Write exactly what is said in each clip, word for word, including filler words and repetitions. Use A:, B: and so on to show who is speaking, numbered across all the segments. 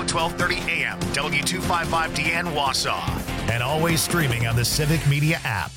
A: twelve thirty A M, W two fifty-five D N Wausau. And always streaming on the Civic Media app.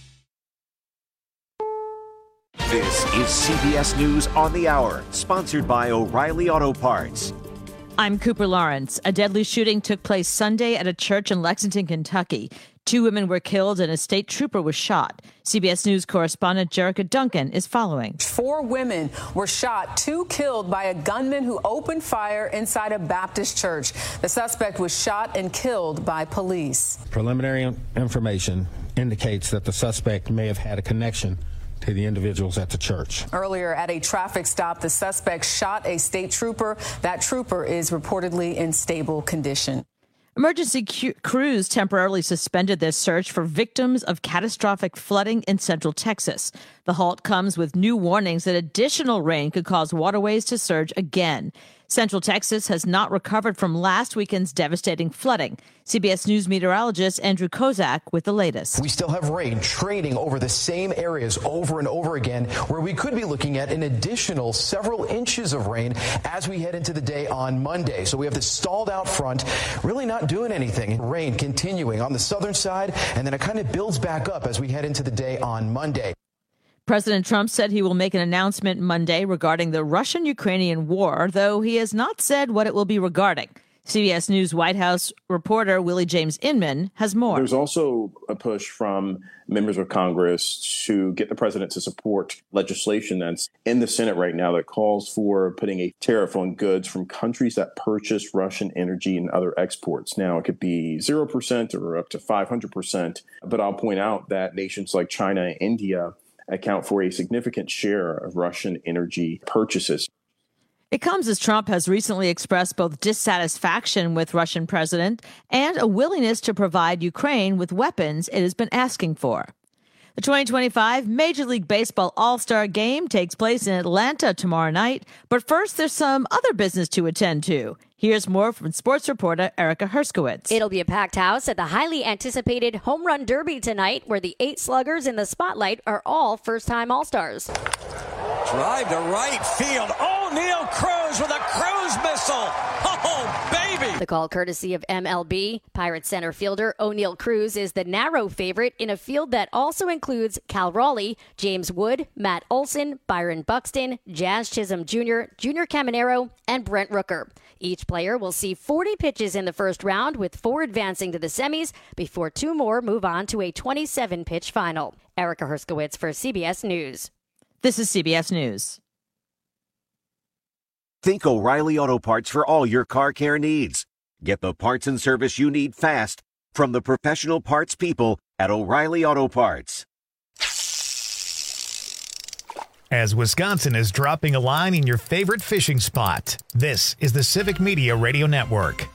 B: This is C B S News on the Hour, sponsored by O'Reilly Auto Parts.
C: I'm Cooper Lawrence. A deadly shooting took place Sunday at a church in Lexington, Kentucky. Two women were killed and a state trooper was shot. C B S News correspondent Jerrica Duncan is following.
D: Four women were shot, two killed by a gunman who opened fire inside a Baptist church. The suspect was shot and killed by police.
E: Preliminary information indicates that the suspect may have had a connection to the individuals at the church.
D: Earlier at a traffic stop, the suspect shot a state trooper. That trooper is reportedly in stable condition.
C: Emergency cu- crews temporarily suspended their search for victims of catastrophic flooding in central Texas. The halt comes with new warnings that additional rain could cause waterways to surge again. Central Texas has not recovered from last weekend's devastating flooding. C B S News meteorologist Andrew Kozak with the latest.
F: We still have rain trading over the same areas over and over again, where we could be looking at an additional several inches of rain as we head into the day on Monday. So we have this stalled out front, really not doing anything. Rain continuing on the southern side, and then it kind of builds back up as we head into the day on Monday.
C: President Trump said he will make an announcement Monday regarding the Russian-Ukrainian war, though he has not said what it will be regarding. C B S News White House reporter Willie James Inman has more.
G: There's also a push from members of Congress to get the president to support legislation that's in the Senate right now that calls for putting a tariff on goods from countries that purchase Russian energy and other exports. Now, it could be zero percent or up to five hundred percent, but I'll point out that nations like China and India account for a significant share of Russian energy purchases.
C: It comes as Trump has recently expressed both dissatisfaction with Russian president and a willingness to provide Ukraine with weapons it has been asking for. The twenty twenty-five Major League Baseball All-Star Game takes place in Atlanta tomorrow night, but first there's some other business to attend to. Here's more from sports reporter Erica Herskowitz.
H: It'll be a packed house at the highly anticipated Home Run Derby tonight, where the eight sluggers in the spotlight are all first-time All-Stars.
I: Drive to right field. O'Neal Cruz with a Cruz missile. Oh, baby.
H: The call courtesy of M L B. Pirates center fielder O'Neal Cruz is the narrow favorite in a field that also includes Cal Raleigh, James Wood, Matt Olson, Byron Buxton, Jazz Chisholm Junior, Junior Caminero, and Brent Rooker. Each player will see forty pitches in the first round, with four advancing to the semis before two more move on to a twenty-seven pitch final. Erica Herskowitz for C B S News.
C: This is C B S News.
B: Think O'Reilly Auto Parts for all your car care needs. Get the parts and service you need fast from the professional parts people at O'Reilly Auto Parts.
A: As Wisconsin is dropping a line in your favorite fishing spot, this is the Civic Media Radio Network.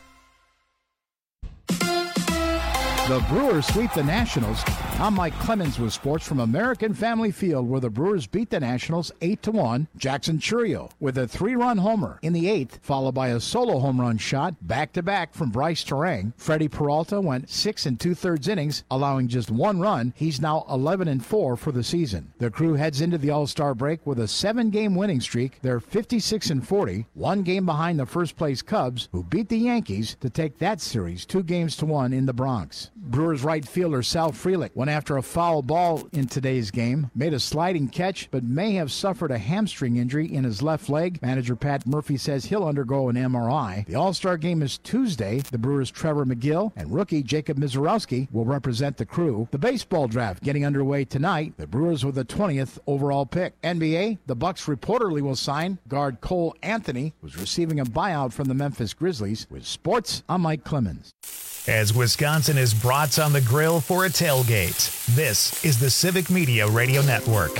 J: The Brewers sweep the Nationals. I'm Mike Clemens with sports from American Family Field, where the Brewers beat the Nationals eight to one. Jackson Chourio with a three-run homer in the eighth, followed by a solo home run shot back-to-back from Bryce Terang. Freddie Peralta went six and two-thirds innings, allowing just one run. He's now eleven and four for the season. The Crew heads into the All-Star break with a seven-game winning streak. They're fifty-six and forty, one game behind the first-place Cubs, who beat the Yankees to take that series two games to one in the Bronx. Brewers right fielder Sal Frelick went after a foul ball in today's game, made a sliding catch, but may have suffered a hamstring injury in his left leg. Manager Pat Murphy says he'll undergo an M R I. The All-Star game is Tuesday. The Brewers' Trevor McGill and rookie Jacob Mizorowski will represent the Crew. The baseball draft getting underway tonight. The Brewers with the twentieth overall pick. N B A, the Bucks reportedly will sign guard Cole Anthony, who's receiving a buyout from the Memphis Grizzlies. With sports, I'm Mike Clemens.
A: As Wisconsin is brats on the grill for a tailgate, this is the Civic Media Radio Network.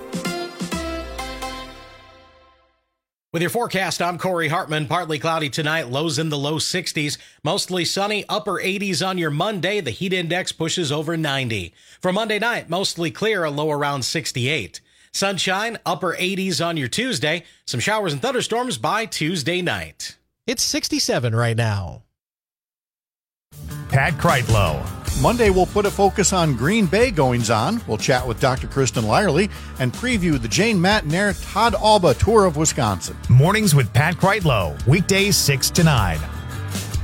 K: With your forecast, I'm Corey Hartman. Partly cloudy tonight, lows in the low sixties. Mostly sunny, upper eighties on your Monday. The heat index pushes over ninety. For Monday night, mostly clear, a low around sixty-eight. Sunshine, upper eighties on your Tuesday. Some showers and thunderstorms by Tuesday night. It's sixty-seven right now.
A: Pat Kreitlow.
L: Monday, we'll put a focus on Green Bay goings-on. We'll chat with Doctor Kristen Lyerly and preview the Jane Matnair Todd Alba Tour of Wisconsin.
A: Mornings with Pat Kreitlow, weekdays six to nine.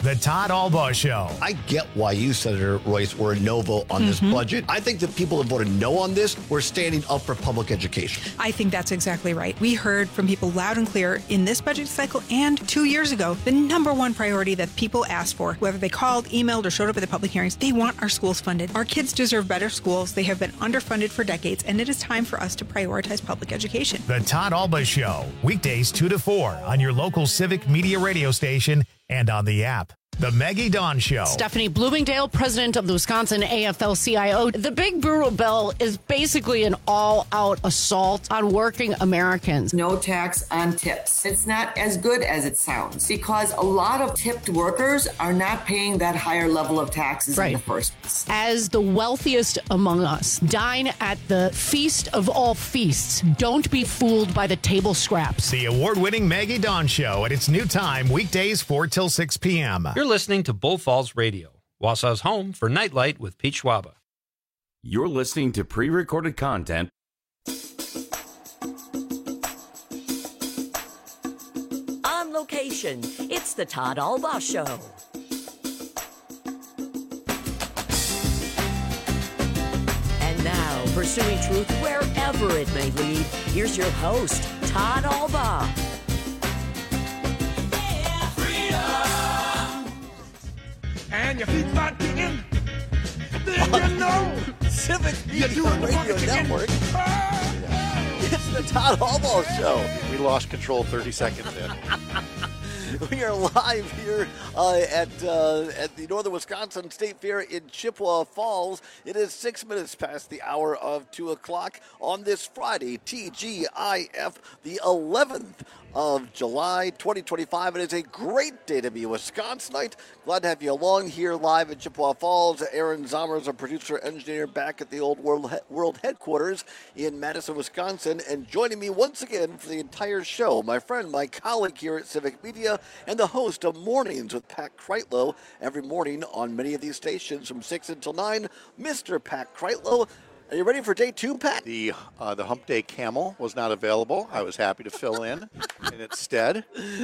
A: The Todd Albaugh Show.
M: I get why you, Senator Royce, were a no vote on this
N: Mhm.
M: budget. I think the people that voted no on this were standing up for public education.
N: I think that's exactly right. We heard from people loud and clear in this budget cycle and two years ago, the number one priority that people asked for, whether they called, emailed, or showed up at the public hearings, they want our schools funded. Our kids deserve better schools. They have been underfunded for decades, and it is time for us to prioritize public education.
A: The Todd Albaugh Show, weekdays two to four on your local Civic Media radio station and on the app. The Maggie Dawn Show.
O: Stephanie Bloomingdale, president of the Wisconsin A F L C I O. The big brutal bill is basically an all-out assault on working Americans.
P: No tax on tips. It's not as good as it sounds because a lot of tipped workers are not paying that higher level of taxes
O: Right.
P: in the first place.
O: As the wealthiest among us, dine at the feast of all feasts. Don't be fooled by the table scraps.
A: The award-winning Maggie Dawn Show at its new time, weekdays four till six p.m.
Q: You're listening to Bull Falls Radio, Wausau's home for Nightlight with Pete Schwaba.
R: You're listening to pre-recorded content.
S: On location, it's the Todd Albaugh Show. And now, pursuing truth wherever it may lead, here's your host, Todd Albaugh.
T: And your feet start kicking, then you know
U: Civic Media Radio Network. It's the Todd Albaugh Show.
L: We lost control thirty seconds in.
U: We are live here uh, at uh, at the Northern Wisconsin State Fair in Chippewa Falls. It is six minutes past the hour of two o'clock on this Friday, T G I F, the eleventh of July, twenty twenty-five. It is a great day to be a Wisconsinite. Glad to have you along here live at Chippewa Falls. Aaron Zommers, our producer engineer, back at the old world, he- world headquarters in Madison, Wisconsin. And joining me once again for the entire show, my friend, my colleague here at Civic Media, and the host of Mornings with Pat Kreitlow every morning on many of these stations from six until nine, Mister Pat Kreitlow. Are you ready for day two, Pat?
L: The uh, the Hump Day Camel was not available. I was happy to fill in in its stead.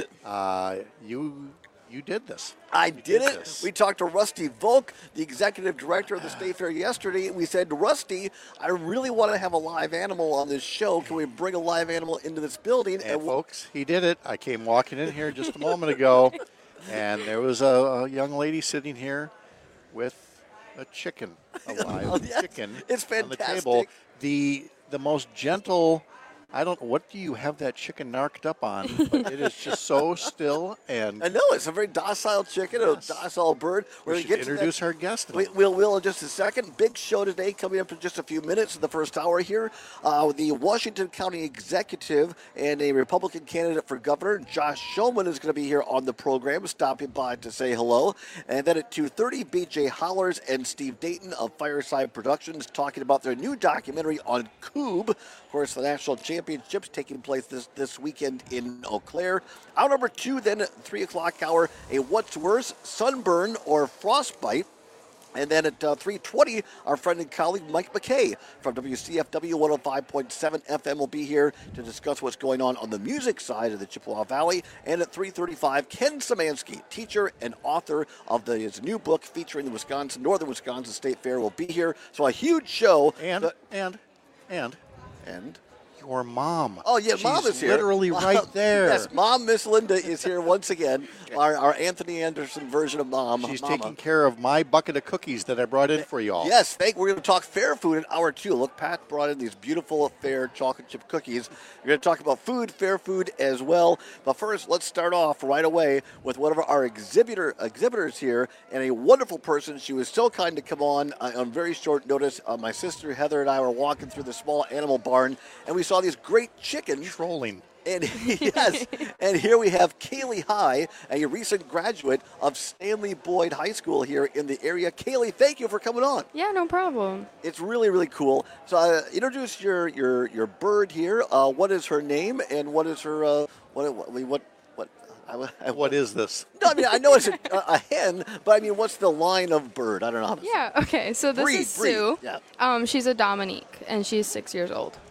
L: Uh, you you did this.
U: I
L: You
U: did it.
L: this.
U: We talked to Rusty Volk, the executive director of the State Fair yesterday, and we said, Rusty, I really want to have a live animal on this show. Can we bring a live animal into this building?
L: And, folks, he did it. I came walking in here just a moment ago, and there was a, a young lady sitting here with a chicken, a live
U: Oh, yes.
L: chicken
U: It's
L: on the
U: fantastic.
L: table. The the most gentle. I don't. What do you have that chicken narked up on? But it is just so still and.
U: I know, it's a very docile chicken,
L: Yes.
U: a docile bird.
L: We
U: We're
L: should
U: gonna get to
L: introduce
U: that.
L: our guest.
U: We, we'll, we'll in just a second. Big show today coming up in just a few minutes in the first hour here. Uh, the Washington County Executive and a Republican candidate for governor, Josh Shulman, is going to be here on the program, stopping by to say hello. And then at two thirty, B J Hollers and Steve Dayton of Fireside Productions talking about their new documentary on Coob. Of course, the national championships taking place this, this weekend in Eau Claire. Hour number two, then at three o'clock hour, a what's worse, sunburn or frostbite. And then at uh, three twenty, our friend and colleague Mike McKay from W C F W one oh five point seven F M will be here to discuss what's going on on the music side of the Chippewa Valley. And at three thirty-five, Ken Szymanski, teacher and author of the, his new book featuring the Wisconsin, Northern Wisconsin State Fair, will be here. So a huge show.
L: And
U: but-
L: and and
U: and
L: your mom.
U: Oh, yeah,
L: She's
U: Mom is here.
L: literally right there.
U: Yes, Mom, Miss Linda, is here once again. Our, our Anthony Anderson version of Mom.
L: She's
U: Mama.
L: taking care of my bucket of cookies that I brought in for you all.
U: Yes, thank. We're going to talk fair food in hour two. Look, Pat brought in these beautiful fair chocolate chip cookies. We're going to talk about food, fair food as well. But first, let's start off right away with one of our exhibitor exhibitors here, and a wonderful person. She was so kind to come on uh, on very short notice. Uh, my sister Heather and I were walking through the small animal barn, and we saw these great chickens.
L: Trolling.
U: And yes, and here we have Kaylee High, a recent graduate of Stanley Boyd High School here in the area. Kaylee, thank you for coming on.
V: Yeah, no problem.
U: It's really, really cool. So, uh, introduce your your your bird here. Uh, what is her name, and what is her uh, what what what what? I, I,
L: What is this?
U: No, I mean I know it's a, a hen, but I mean, what's the line of bird? I don't know. How to
V: Yeah, okay, so this
U: Breed,
V: is
U: breed,
V: Sue.
U: yeah.
V: Um, she's a Dominique, and she's six years old.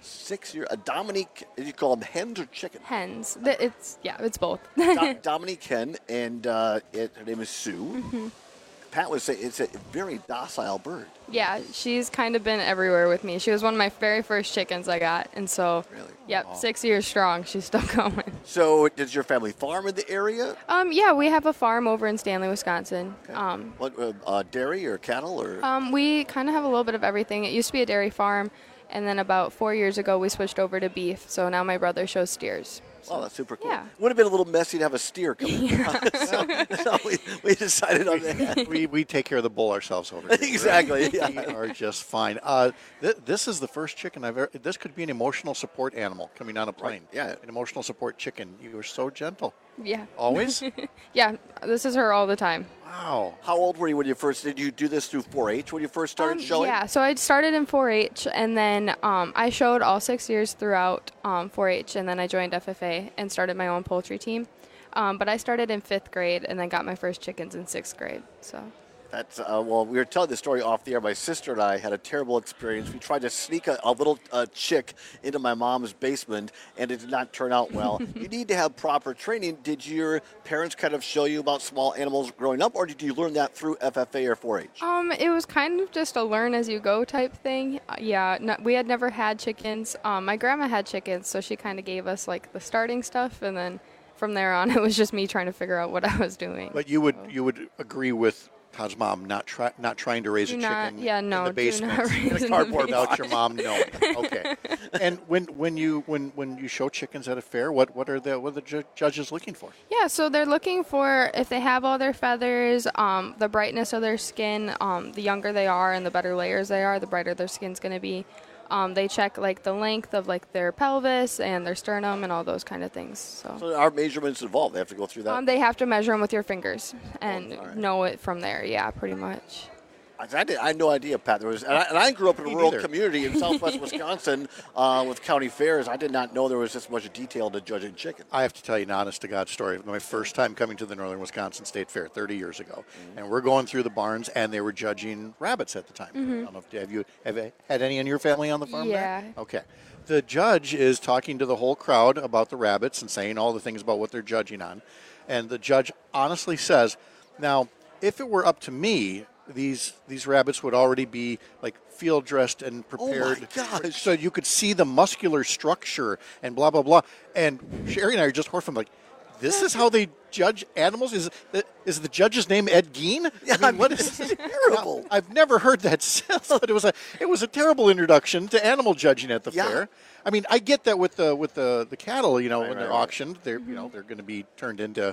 U: Six years. Uh, Dominique, you call them hens or chickens?
E: Hens. The- It's yeah, it's both.
U: Do- Dominique hen, and uh, it, her name is Sue.
E: Mhm.
U: Pat would say it's a very docile bird.
E: Yeah, she's kind of been everywhere with me. She was one of my very first chickens I got, and so
U: really?
E: Yep,
U: Aw.
E: six years strong. She's still going.
U: So, does your family farm in the area?
E: Um, yeah, we have a farm over in Stanley, Wisconsin. Um,
U: What uh, uh, dairy or cattle or?
E: um, we kind of have a little bit of everything. It used to be a dairy farm, and then about four years ago we switched over to beef. So now my brother shows steers.
U: Oh, that's super cool.
E: Yeah.
U: Would have been a little messy to have a steer come in. so, so we, we decided on that.
L: we, we take care of the bull ourselves over here.
U: Exactly, yeah.
L: We are just fine. Uh, th- this is the first chicken I've ever. This could be an emotional support animal coming on a plane.
U: Yeah.
L: An emotional support chicken. You were so gentle.
E: Yeah.
L: Always?
E: Yeah, this is her all the time.
L: Wow.
U: How old were you when you first, did you do this through four H when you first started
E: Um,
U: showing?
E: Yeah, so I started in four H, and then um, I showed all six years throughout um, four H, and then I joined F F A and started my own poultry team. Um, but I started in fifth grade and then got my first chickens in sixth grade. So.
U: That's, uh, well, we were telling the story off the air. My sister and I had a terrible experience. We tried to sneak a, a little uh, chick into my mom's basement, and it did not turn out well. You need to have proper training. Did your parents kind of show you about small animals growing up, or did you learn that through F F A or four H?
E: Um, it was kind of just a learn-as-you-go type thing. Uh, yeah, no, we had never had chickens. Um, my grandma had chickens, so she kind of gave us, like, the starting stuff, and then from there on, it was just me trying to figure out what I was doing.
L: But you would you would agree with Todd's mom not try, not trying to raise
E: Do
L: a
E: not-
L: chicken
E: yeah, no,
L: in the
E: do
L: basement
E: not raise
L: in
E: in
L: a
E: the
L: cardboard without
E: basement.
L: your mom knowing. Okay. And when when you when when you show chickens at a fair, what what are the what are the ju- judges looking for?
E: Yeah, so they're looking for if they have all their feathers, um, the brightness of their skin. Um, the younger they are and the better layers they are, the brighter their skin's going to be. Um, they check like the length of like their pelvis and their sternum and all those kind of things. So,
U: So our measurements involved. They have to go through that.
E: um, they have to measure them with your fingers and
U: all right.
E: know it from there. Yeah, pretty much.
U: I, I, did, I had no idea, Pat. There was, and I, and I grew up in a
L: Me
U: rural
L: neither.
U: community in southwest Wisconsin uh, with county fairs. I did not know there was this much detail to judging chicken.
L: I have to tell you an honest to God story. My first time coming to the Northern Wisconsin State Fair thirty years ago,
U: Mm-hmm.
L: and we're going through the barns, and they were judging rabbits at the time.
E: Mhm.
L: I don't know if have you have you had any in your family on the farm?
E: Yeah.
L: There? Okay. The judge is talking to the whole crowd about the rabbits and saying all the things about what they're judging on, and the judge honestly says, "Now, if it were up to me, these these rabbits would already be like field dressed and prepared,
U: gosh.
L: so you could see the muscular structure and blah blah blah." And Sherry and I are just horrified. like, this is how they judge animals? Is the, is the judge's name Ed Gein?
U: Yeah,
L: I mean, what is
U: terrible.
L: Now, I've never heard that since, but it was a it was a terrible introduction to animal judging at the
U: Yeah.
L: fair. I mean, I get that with the with the, the cattle, you know,
U: Right,
L: when
U: right,
L: they're
U: right.
L: auctioned, they're you know they're going to be turned into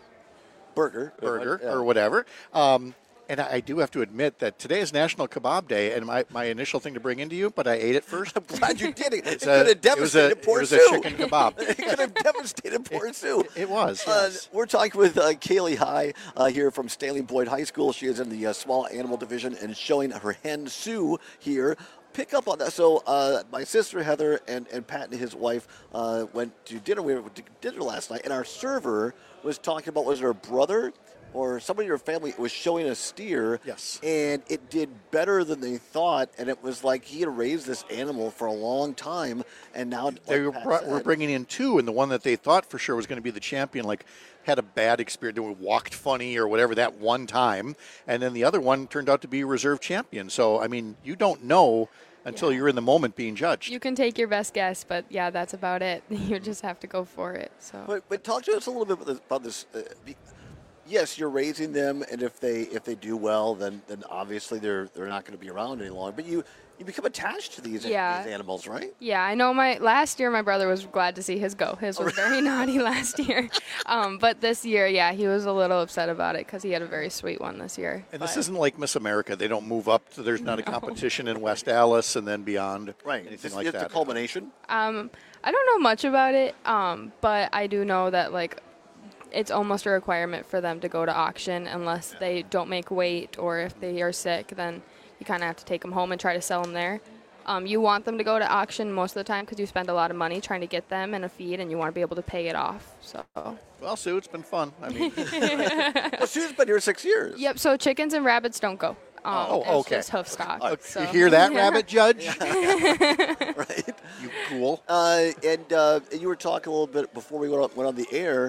U: Burger.
L: burger
U: Yeah.
L: or whatever. Um, and I, I do have to admit that today is National Kebab Day, and my, my initial thing to bring into you, but I ate it first.
U: I'm glad you did it. It
L: It's
U: could
L: a-
U: have
L: it was a-
U: devastated poor
L: it was a
U: Sue.
L: chicken kebab.
U: It could have devastated poor Sue.
L: It was,
U: Uh,
L: yes.
U: we're talking with uh, Kaylee High uh, here from Stanley Boyd High School. She is in the uh, small animal division and showing her hen Sue here. Pick up on that. So uh, my sister Heather and, and Pat and his wife uh, went to dinner. We went to dinner last night, and our server was talking about, was her brother or somebody in her family was showing a steer.
L: Yes.
U: And it did better than they thought, and it was like he had raised this animal for a long time, and now
L: They
U: like
L: were,
U: Pat
L: br-
U: said-
L: were bringing in two, and the one that they thought for sure was going to be the champion, like, had a bad experience, they walked funny or whatever that one time, and then the other one turned out to be reserve champion. So, I mean, you don't know until you're in the moment being judged.
E: You can take your best guess, but yeah, that's about it. You just have to go for it. So.
U: But, but talk to us a little bit about this. About this uh, be- yes, you're raising them, and if they if they do well, then then obviously they're they're not going to be around any longer. But you you become attached to these,
E: Yeah.
U: these animals, right?
E: Yeah, I know. My last year, my brother was glad to see his go. His was very naughty last year, um, but this year, yeah, he was a little upset about it because he had a very sweet one this year.
L: And this isn't like Miss America. They don't move up. To, there's not a competition in West Allis and then beyond.
U: Right.
L: Anything
U: It's,
L: like
U: it's
L: that.
U: a culmination.
E: Um, I don't know much about it, um, but I do know that like it's almost a requirement for them to go to auction unless they don't make weight or if they are sick, then you kind of have to take them home and try to sell them there. Um, you want them to go to auction most of the time because you spend a lot of money trying to get them in a feed, and you want to be able to pay it off. So.
L: Well, Sue, it's been fun. I mean,
U: Well, Sue's been here six years.
E: Yep. So chickens and rabbits don't go. Um,
L: Oh,
E: it's
L: okay.
E: just hoof stock.
L: Uh,
E: so.
L: You hear that,
E: Yeah.
L: Rabbit Judge?
U: right?
L: You cool.
U: Uh, and uh, you were talking a little bit before we went on, went on the air.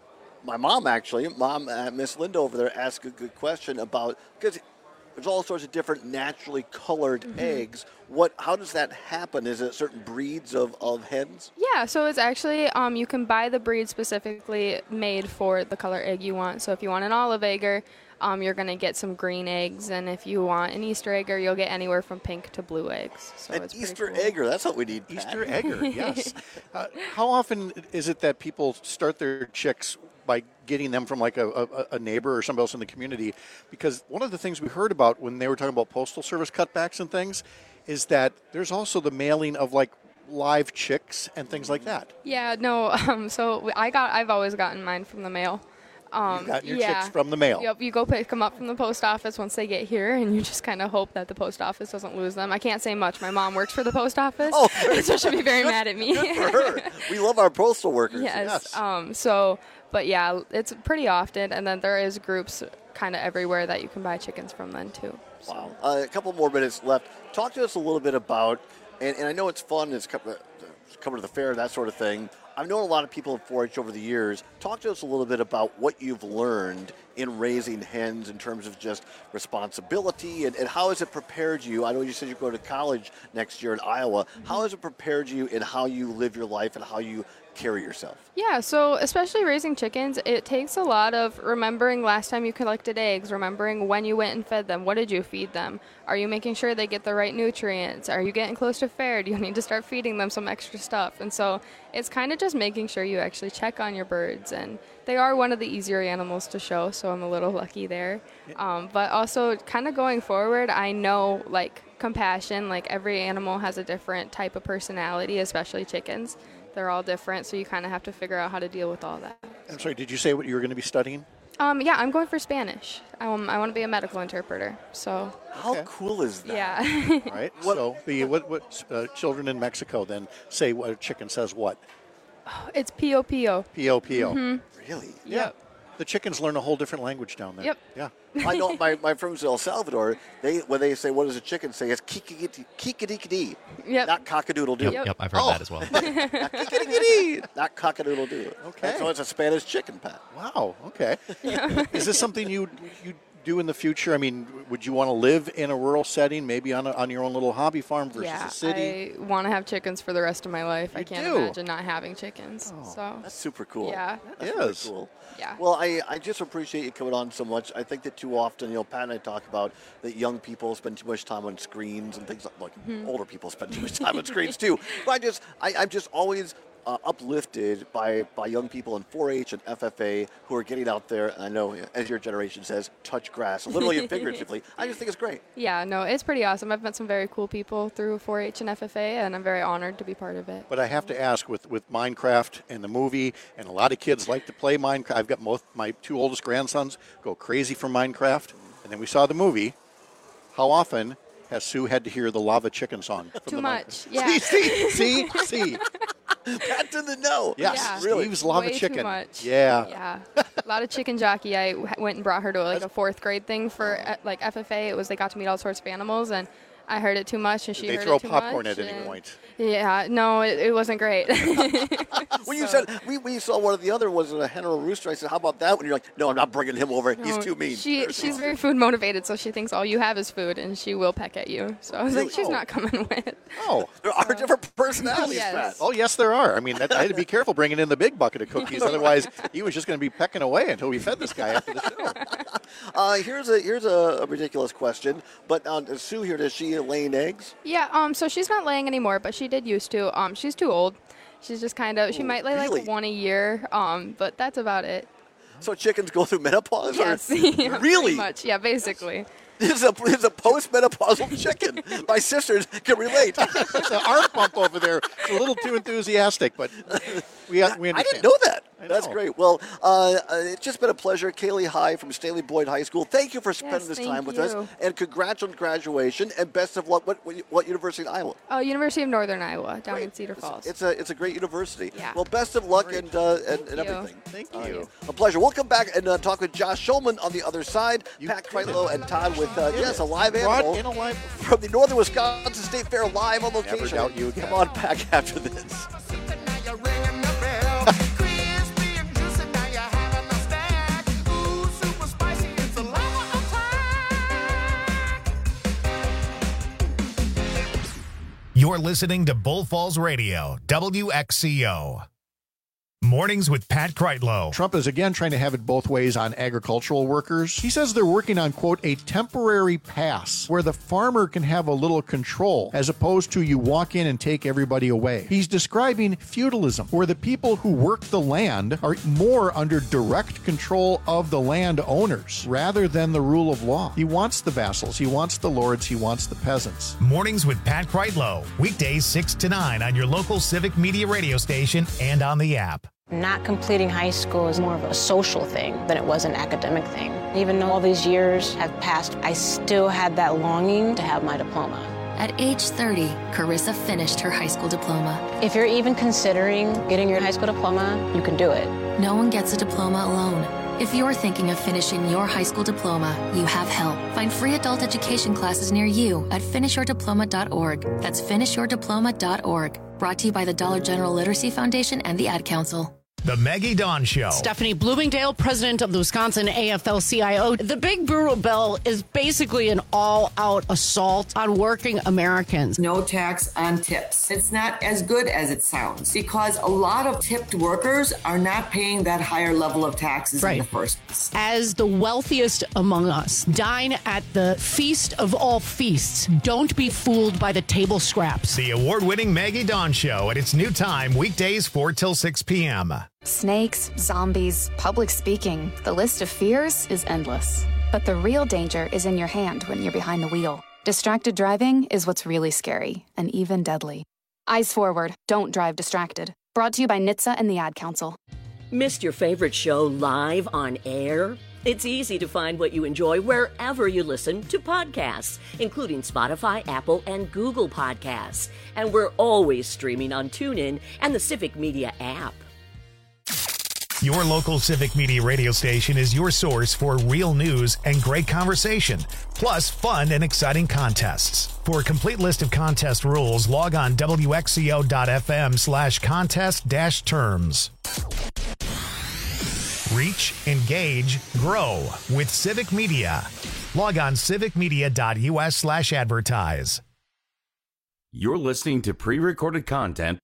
U: My mom, actually, mom, uh, Miss Linda over there, asked a good question about, because there's all sorts of different naturally colored
E: Mm-hmm.
U: eggs. What? How does that happen? Is it certain breeds of, of hens?
E: Yeah, so it's actually, um, you can buy the breed specifically made for the color egg you want. So if you want an olive egger, um, you're going to get some green eggs. And if you want an Easter egger, you'll get anywhere from pink to blue eggs. So
U: An
E: it's pretty
U: Easter
E: cool.
U: egger, that's what we need. Pat.
L: Easter egger, yes. Uh, how often is it that people start their chicks by getting them from like a, a, a neighbor or somebody else in the community? Because one of the things we heard about when they were talking about Postal Service cutbacks and things is that there's also the mailing of like live chicks and things like that.
E: Yeah, no, um, so I got, I've always gotten mine from the mail. Um,
L: You've gotten your
E: yeah.
L: chicks from the mail.
E: Yep, you go pick them up from the post office once they get here, and you just kind of hope that the post office doesn't lose them. I can't say much. My mom works for the post office,
U: Oh,
E: so she'll be very mad at me.
U: Good for her. We love our postal workers.
E: Yes. Um, so, but yeah, it's pretty often, and then there is groups kind of everywhere that you can buy chickens from then too. So.
U: Wow. Uh, a couple more minutes left. Talk to us a little bit about, and, and I know it's fun, it's coming to the fair, that sort of thing. I've known a lot of people in four H over the years. Talk to us a little bit about what you've learned in raising hens in terms of just responsibility, and, and how has it prepared you? I know you said you go to college next year in Iowa. Mm-hmm. How has it prepared you in how you live your life and how you carry yourself?
E: Yeah, so especially raising chickens, it takes a lot of remembering last time you collected eggs, remembering when you went and fed them. What did you feed them? Are you making sure they get the right nutrients? Are you getting close to fair? Do you need to start feeding them some extra stuff? And so it's kind of just making sure you actually check on your birds. And they are one of the easier animals to show, so I'm a little lucky there. Um, but also kind of going forward, I know like compassion, like every animal has a different type of personality, especially chickens. They're all different, so you kind of have to figure out how to deal with all that.
L: I'm sorry, did you say what you were going to be studying?
E: Um, yeah, I'm going for Spanish. Um, I want to be a medical interpreter. So.
U: How okay. cool is that?
E: Yeah.
L: All right. What, so the what what uh, children in Mexico then say what a chicken says what?
E: Oh, it's pio pio.
L: Pio pio.
E: Mm-hmm.
U: Really?
L: Yeah.
E: Yep.
L: The chickens learn a whole different language down there.
E: Yep.
L: Yeah.
U: I know my, my friends in El Salvador, they when they say what does a chicken say, it's kikadikadi.
E: Yep.
U: Not cockadoodle-doo.
D: Yep, yep, I've heard
U: oh.
D: that as well.
U: Not kikadikadi. Not cockadoodle-doo.
L: Okay.
U: And so it's a Spanish chicken, Pat.
L: Wow. Okay. Is this something you you do in the future? I mean, would you want to live in a rural setting, maybe on a, on your own little hobby farm versus
E: yeah,
L: a city?
E: I want to have chickens for the rest of my life.
L: You
E: I can't
L: do?
E: imagine not having chickens.
U: Oh,
E: so
U: that's super cool.
E: Yeah.
U: That's
L: Yes.
U: really cool.
E: Yeah.
U: Well, I, I just appreciate you coming on so much. I think that too often, you know, Pat and I talk about that young people spend too much time on screens and things like, like
E: Mm-hmm.
U: older people spend too much time on screens too. But I just, I, I'm just always uh, uplifted by, by young people in four H and F F A who are getting out there. And I know, as your generation says, touch grass, literally and figuratively. I just think it's great.
E: Yeah, no, it's pretty awesome. I've met some very cool people through four H and F F A, and I'm very honored to be part of it.
L: But I have to ask, with, with Minecraft and the movie, and a lot of kids like to play Minecraft. I've got both my two oldest grandsons go crazy for Minecraft, and then we saw the movie. How often has Sue had to hear the lava chicken song? From
E: Too
L: the
E: much,
L: Minecraft?
E: yeah.
L: See, see, see.
U: Pat didn't know.
L: Yes,
E: Yeah.
U: Really?
L: Steve's lava
E: Way
L: chicken.
E: Too much.
L: Yeah.
E: Yeah. A lot of chicken jockey. I w- went and brought her to like a fourth grade thing for uh, like F F A. It was they got to meet all sorts of animals, and I heard it too much, and she
L: Did they
E: heard
L: throw
E: it too
L: popcorn
E: much.
L: at any
E: and-
L: point?
E: Yeah. No, it, it wasn't great.
U: When you said, we, we saw one of the other was a hen or a rooster, I said, how about that? When you're like, no, I'm not bringing him over. He's
E: No,
U: too mean.
E: She she's very food motivated, so she thinks all you have is food, and she will peck at you. So I was
U: Really?
E: like, she's
U: Oh.
E: not coming with.
L: Oh.
U: There are different personalities,
E: Yes.
U: Pat.
L: Oh, yes, there are. I mean, that, I had to be careful bringing in the big bucket of cookies. Otherwise, he was just going to be pecking away until we fed this guy after the show.
U: Uh, here's a here's a, a ridiculous question, but uh, Sue here, does she laying eggs?
E: Yeah. Um. So she's not laying anymore, but she did used to. Um. She's too old. She's just kind of. She might lay
U: really?
E: like one a year. Um. But that's about it.
U: So chickens go through menopause?
E: Yes.
U: Or?
E: Yeah,
U: Really?
E: Pretty much. Yeah. Basically.
U: This is a, this is a post-menopausal chicken. My sisters can relate.
L: There's an arm pump over there a little too enthusiastic, but we, we understand.
U: I didn't know that.
L: I
U: That's
L: know.
U: great. Well, uh, uh, it's just been a pleasure. Kaylee High from Stanley Boyd High School. Thank you for spending
E: Yes,
U: this
E: thank
U: time with
E: you.
U: us. And congrats on graduation. And best of luck. What, what university in Iowa?
E: Oh, University of Northern Iowa, down
U: Great.
E: in Cedar Falls.
U: It's a it's a great university.
E: Yeah.
U: Well, best of luck and, uh, and, and
E: you.
U: everything.
L: Thank
U: Uh,
L: you.
U: a pleasure. We'll come back and uh, talk with Josh Schulman on the other side. Pat Kreitlow and Todd with, uh, yes, a live
L: Brought
U: animal
L: in a live-
U: from the Northern Wisconsin State Fair live on
L: Never
U: location.
L: doubt you again.
U: Come on back after this.
A: You're listening to Bull Falls Radio, W X C O. Mornings with Pat Kreitlow.
J: Trump is again trying to have it both ways on agricultural workers. He says they're working on, quote, a temporary pass where the farmer can have a little control as opposed to you walk in and take everybody away. He's describing feudalism, where the people who work the land are more under direct control of the landowners rather than the rule of law. He wants the vassals, he wants the lords, he wants the peasants.
A: Mornings with Pat Kreitlow. Weekdays six to nine on your local Civic Media radio station and on the app.
D: Not completing high school is more of a social thing than it was an academic thing. Even though all these years have passed, I still had that longing to have my diploma.
V: At age thirty, Carissa finished her high school diploma.
D: If you're even considering getting your high school diploma, you can do it.
V: No one gets a diploma alone. If you're thinking of finishing your high school diploma, you have help. Find free adult education classes near you at finish your diploma dot org. That's finish your diploma dot org. Brought to you by the Dollar General Literacy Foundation and the Ad Council.
A: The Maggie Dawn Show.
O: Stephanie Bloomingdale, president of the Wisconsin A F L C I O. The Big Brutal Bill is basically an all-out assault on working Americans.
P: No tax on tips. It's not as good as it sounds because a lot of tipped workers are not paying that higher level of taxes
O: Right.
P: in the first place.
O: As the wealthiest among us, dine at the feast of all feasts. Don't be fooled by the table scraps.
A: The award-winning Maggie Dawn Show at its new time, weekdays four till six p.m.
W: Snakes, zombies, public speaking. The list of fears is endless. But the real danger is in your hand when you're behind the wheel. Distracted driving is what's really scary and even deadly. Eyes forward. Don't drive distracted. Brought to you by N H T S A and the Ad Council.
S: Missed your favorite show live on air? It's easy to find what you enjoy wherever you listen to podcasts, including Spotify, Apple, and Google Podcasts. And we're always streaming on TuneIn and the Civic Media app.
A: Your local Civic Media radio station is your source for real news and great conversation, plus fun and exciting contests. For a complete list of contest rules, log on W X C O dot F M slash contest dash terms. Reach, engage, grow with Civic Media. Log on civic media dot U S slash advertise.
R: You're listening to pre-recorded content.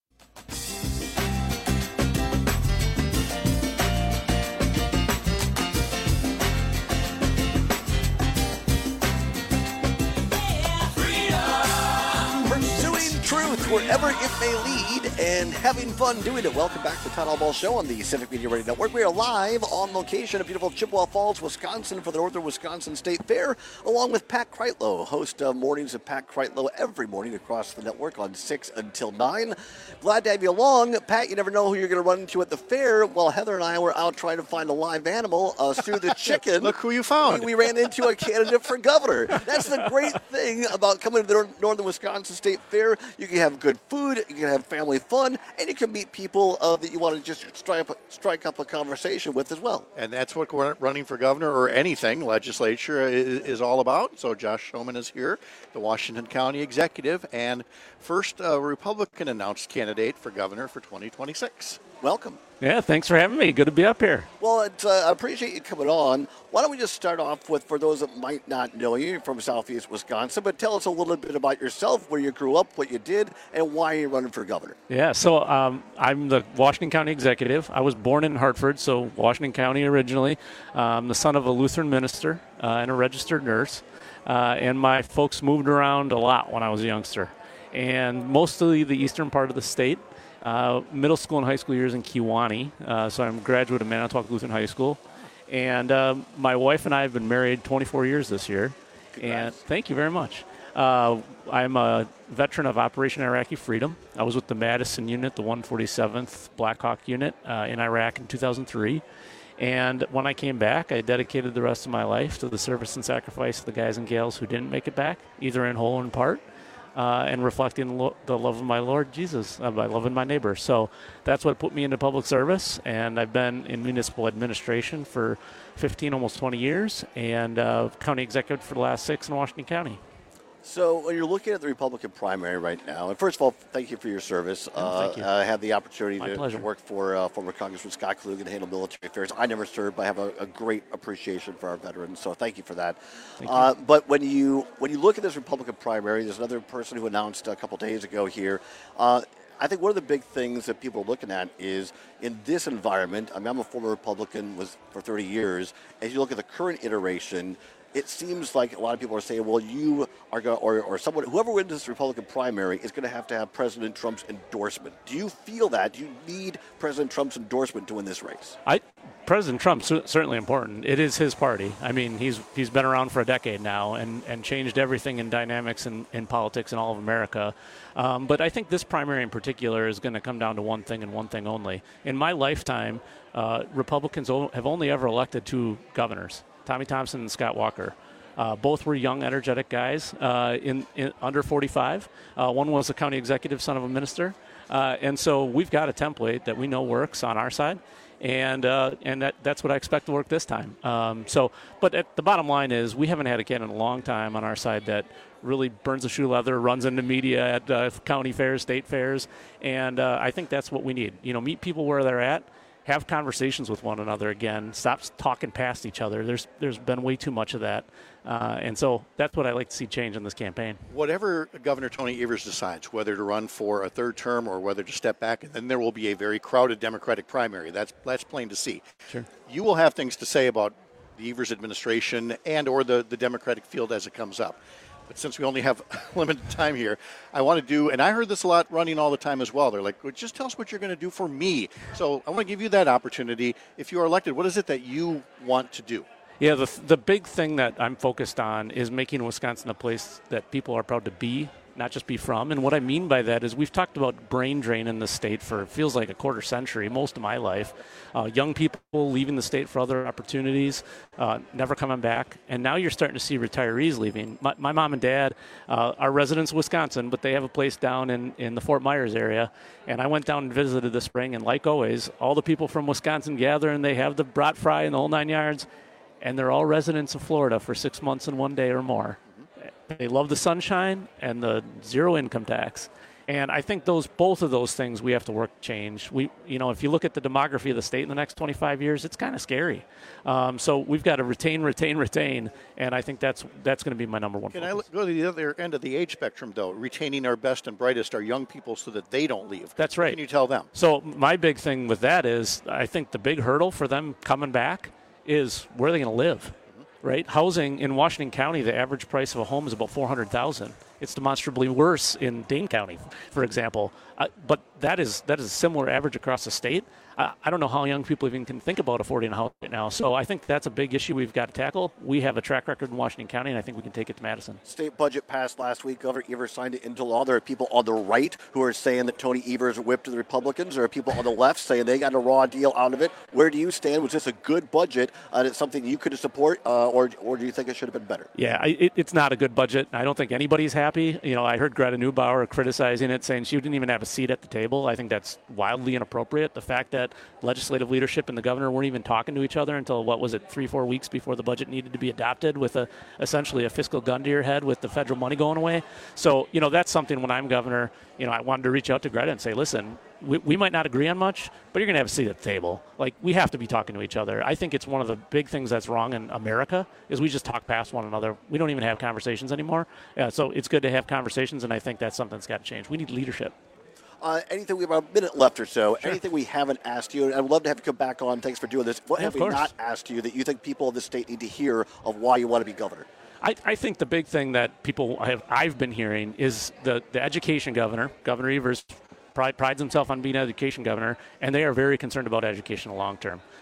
U: Pursuing truth wherever it may lead and having fun doing it. Welcome back to the Todd Allball Show on the Civic Media Radio Network. We are live on location at beautiful Chippewa Falls, Wisconsin for the Northern Wisconsin State Fair, along with Pat Kreitlow, host of Mornings of Pat Kreitlow every morning across the network on six until nine. Glad to have you along. Pat, you never know who you're going to run into at the fair. While Heather and I were out trying to find a live animal, uh, Sue the chicken.
L: Look who you found.
U: We, we ran into a candidate for governor. That's the great thing about coming to the Northern Wisconsin State Fair. You can have good food, you can have family fun, and you can meet people uh, that you want to just strike up, strike up a conversation with as well.
L: And that's what running for governor or anything legislature is, is all about. So Josh Schulman is here, the Washington County executive, and first uh, Republican announced candidate for governor for twenty twenty-six.
U: Welcome.
X: Yeah, thanks for having me. Good to be up here.
U: Well, it's, uh, I appreciate you coming on. Why don't we just start off with, for those that might not know you, you're from Southeast Wisconsin, but tell us a little bit about yourself, where you grew up, what you did, and why you're running for governor.
X: Yeah, so um, I'm the Washington County executive. I was born in Hartford, so Washington County originally. I'm the son of a Lutheran minister uh, and a registered nurse, uh, and my folks moved around a lot when I was a youngster, and mostly the eastern part of the state. Uh, middle school and high school years in Kewanee, uh, so I'm a graduate of Manitowoc Lutheran High School. And uh, my wife and I have been married twenty-four years this year.
U: Congrats.
X: And thank you very much. Uh, I'm a veteran of Operation Iraqi Freedom. I was with the Madison Unit, the one forty-seventh Black Hawk Unit uh, in Iraq in two thousand three. And when I came back, I dedicated the rest of my life to the service and sacrifice of the guys and gals who didn't make it back, either in whole or in part, uh, and reflecting the, lo- the love of my Lord Jesus uh, by loving my neighbor. So that's what put me into public service, and I've been in municipal administration for fifteen, almost twenty years, and uh, county executive for the last six in Washington County.
U: So when you're looking at the Republican primary right now, and first of all, thank you for your service.
X: Oh, thank you.
U: Uh, I had the opportunity
X: My
U: to,
X: pleasure.
U: to work for uh, former Congressman Scott Kluge and handle military affairs. I never served, but I have a, a great appreciation for our veterans, so thank you for that.
X: Thank
U: uh,
X: you.
U: But when you when you look at this Republican primary, there's another person who announced a couple days ago here. Uh, I think one of the big things that people are looking at is in this environment. I mean, I'm a former Republican was for thirty years. As you look at the current iteration, it seems like a lot of people are saying, well, you are going to, or, or someone, whoever wins this Republican primary is going to have to have President Trump's endorsement. Do you feel that? Do you need President Trump's endorsement to win this race?
X: I, President Trump's certainly important. It is his party. I mean, he's he's been around for a decade now and, and changed everything in dynamics in, in politics in all of America. Um, but I think this primary in particular is going to come down to one thing and one thing only. In my lifetime, uh, Republicans o- have only ever elected two governors, Tommy Thompson and Scott Walker. Uh, both were young, energetic guys uh, in, in under forty-five. Uh, one was a county executive, son of a minister. Uh, and so we've got a template that we know works on our side. And uh, and that, that's what I expect to work this time. Um, so, but at the bottom line is we haven't had a candidate in a long time on our side that really burns the shoe leather, runs into media at uh, county fairs, state fairs, and uh, I think that's what we need. You know, meet people where they're at, have conversations with one another again, stop talking past each other. There's there's been way too much of that, uh, and so that's what I like to see change in this campaign.
L: Whatever Governor Tony Evers decides, whether to run for a third term or whether to step back, and then there will be a very crowded Democratic primary. That's that's plain to see.
X: Sure.
L: You will have things to say about the Evers administration and or the, the Democratic field as it comes up. But since we only have limited time here, I want to do, and I heard this a lot running all the time as well. They're like, well, just tell us what you're going to do for me. So I want to give you that opportunity. If you are elected, what is it that you want to do?
X: Yeah, the the big thing that I'm focused on is making Wisconsin a place that people are proud to be, not just be from. And what I mean by that is we've talked about brain drain in the state for, it feels like a quarter century, most of my life. Uh, young people leaving the state for other opportunities, uh, never coming back. And now you're starting to see retirees leaving. My, my mom and dad uh, are residents of Wisconsin, but they have a place down in, in the Fort Myers area. And I went down and visited this spring, and like always, all the people from Wisconsin gather, and they have the brat fry and the whole nine yards. And they're all residents of Florida for six months and one day or more. They love the sunshine and the zero income tax. And I think those both of those things we have to work to change. We, you know, if you look at the demography of the state in the next twenty-five years, it's kind of scary. Um, so we've got to retain, retain, retain, and I think that's that's going to be my number one
L: Can
X: focus.
L: I go to the other end of the age spectrum, though, retaining our best and brightest, our young people, so that they don't leave?
X: That's right.
L: What can you tell them?
X: So my big thing with that is I think the big hurdle for them coming back is where are they going to live? Right, housing in Washington County, the average price of a home is about four hundred thousand dollars. It's demonstrably worse in Dane County, for example. Uh, but that is that is a similar average across the state. Uh, I don't know how young people even can think about affording a house right now. So I think that's a big issue we've got to tackle. We have a track record in Washington County, and I think we can take it to Madison.
U: State budget passed last week. Governor Evers signed it into law. There are people on the right who are saying that Tony Evers whipped the Republicans. There are people on the left saying they got a raw deal out of it. Where do you stand? Was this a good budget? Uh, and it's something you could support, uh, or or do you think it should have been better?
X: Yeah, I, it, it's not a good budget. I don't think anybody's happy. You know, I heard Greta Neubauer criticizing it, saying she didn't even have a seat at the table. I think that's wildly inappropriate. The fact that legislative leadership and the governor weren't even talking to each other until, what was it, three, four weeks before the budget needed to be adopted, with a essentially a fiscal gun to your head with the federal money going away. So, you know, that's something when I'm governor, you know, I wanted to reach out to Greta and say, listen, we, we might not agree on much, but you're going to have a seat at the table. Like, we have to be talking to each other. I think it's one of the big things that's wrong in America is we just talk past one another. We don't even have conversations anymore. Uh, so it's good to have conversations, and I think that's something that's got to change. We need leadership.
U: Uh, anything, we have about a minute left or so.
X: Sure.
U: Anything we haven't asked you, and I'd love to have you come back on. Thanks for doing this. What
X: Yeah,
U: have
X: of
U: we
X: course.
U: not asked you that you think people of the state need to hear of why you want to be governor?
X: I, I think the big thing that people have I've been hearing is the, the education governor, Governor Evers, pride, prides himself on being education governor, and they are very concerned about education in the long term.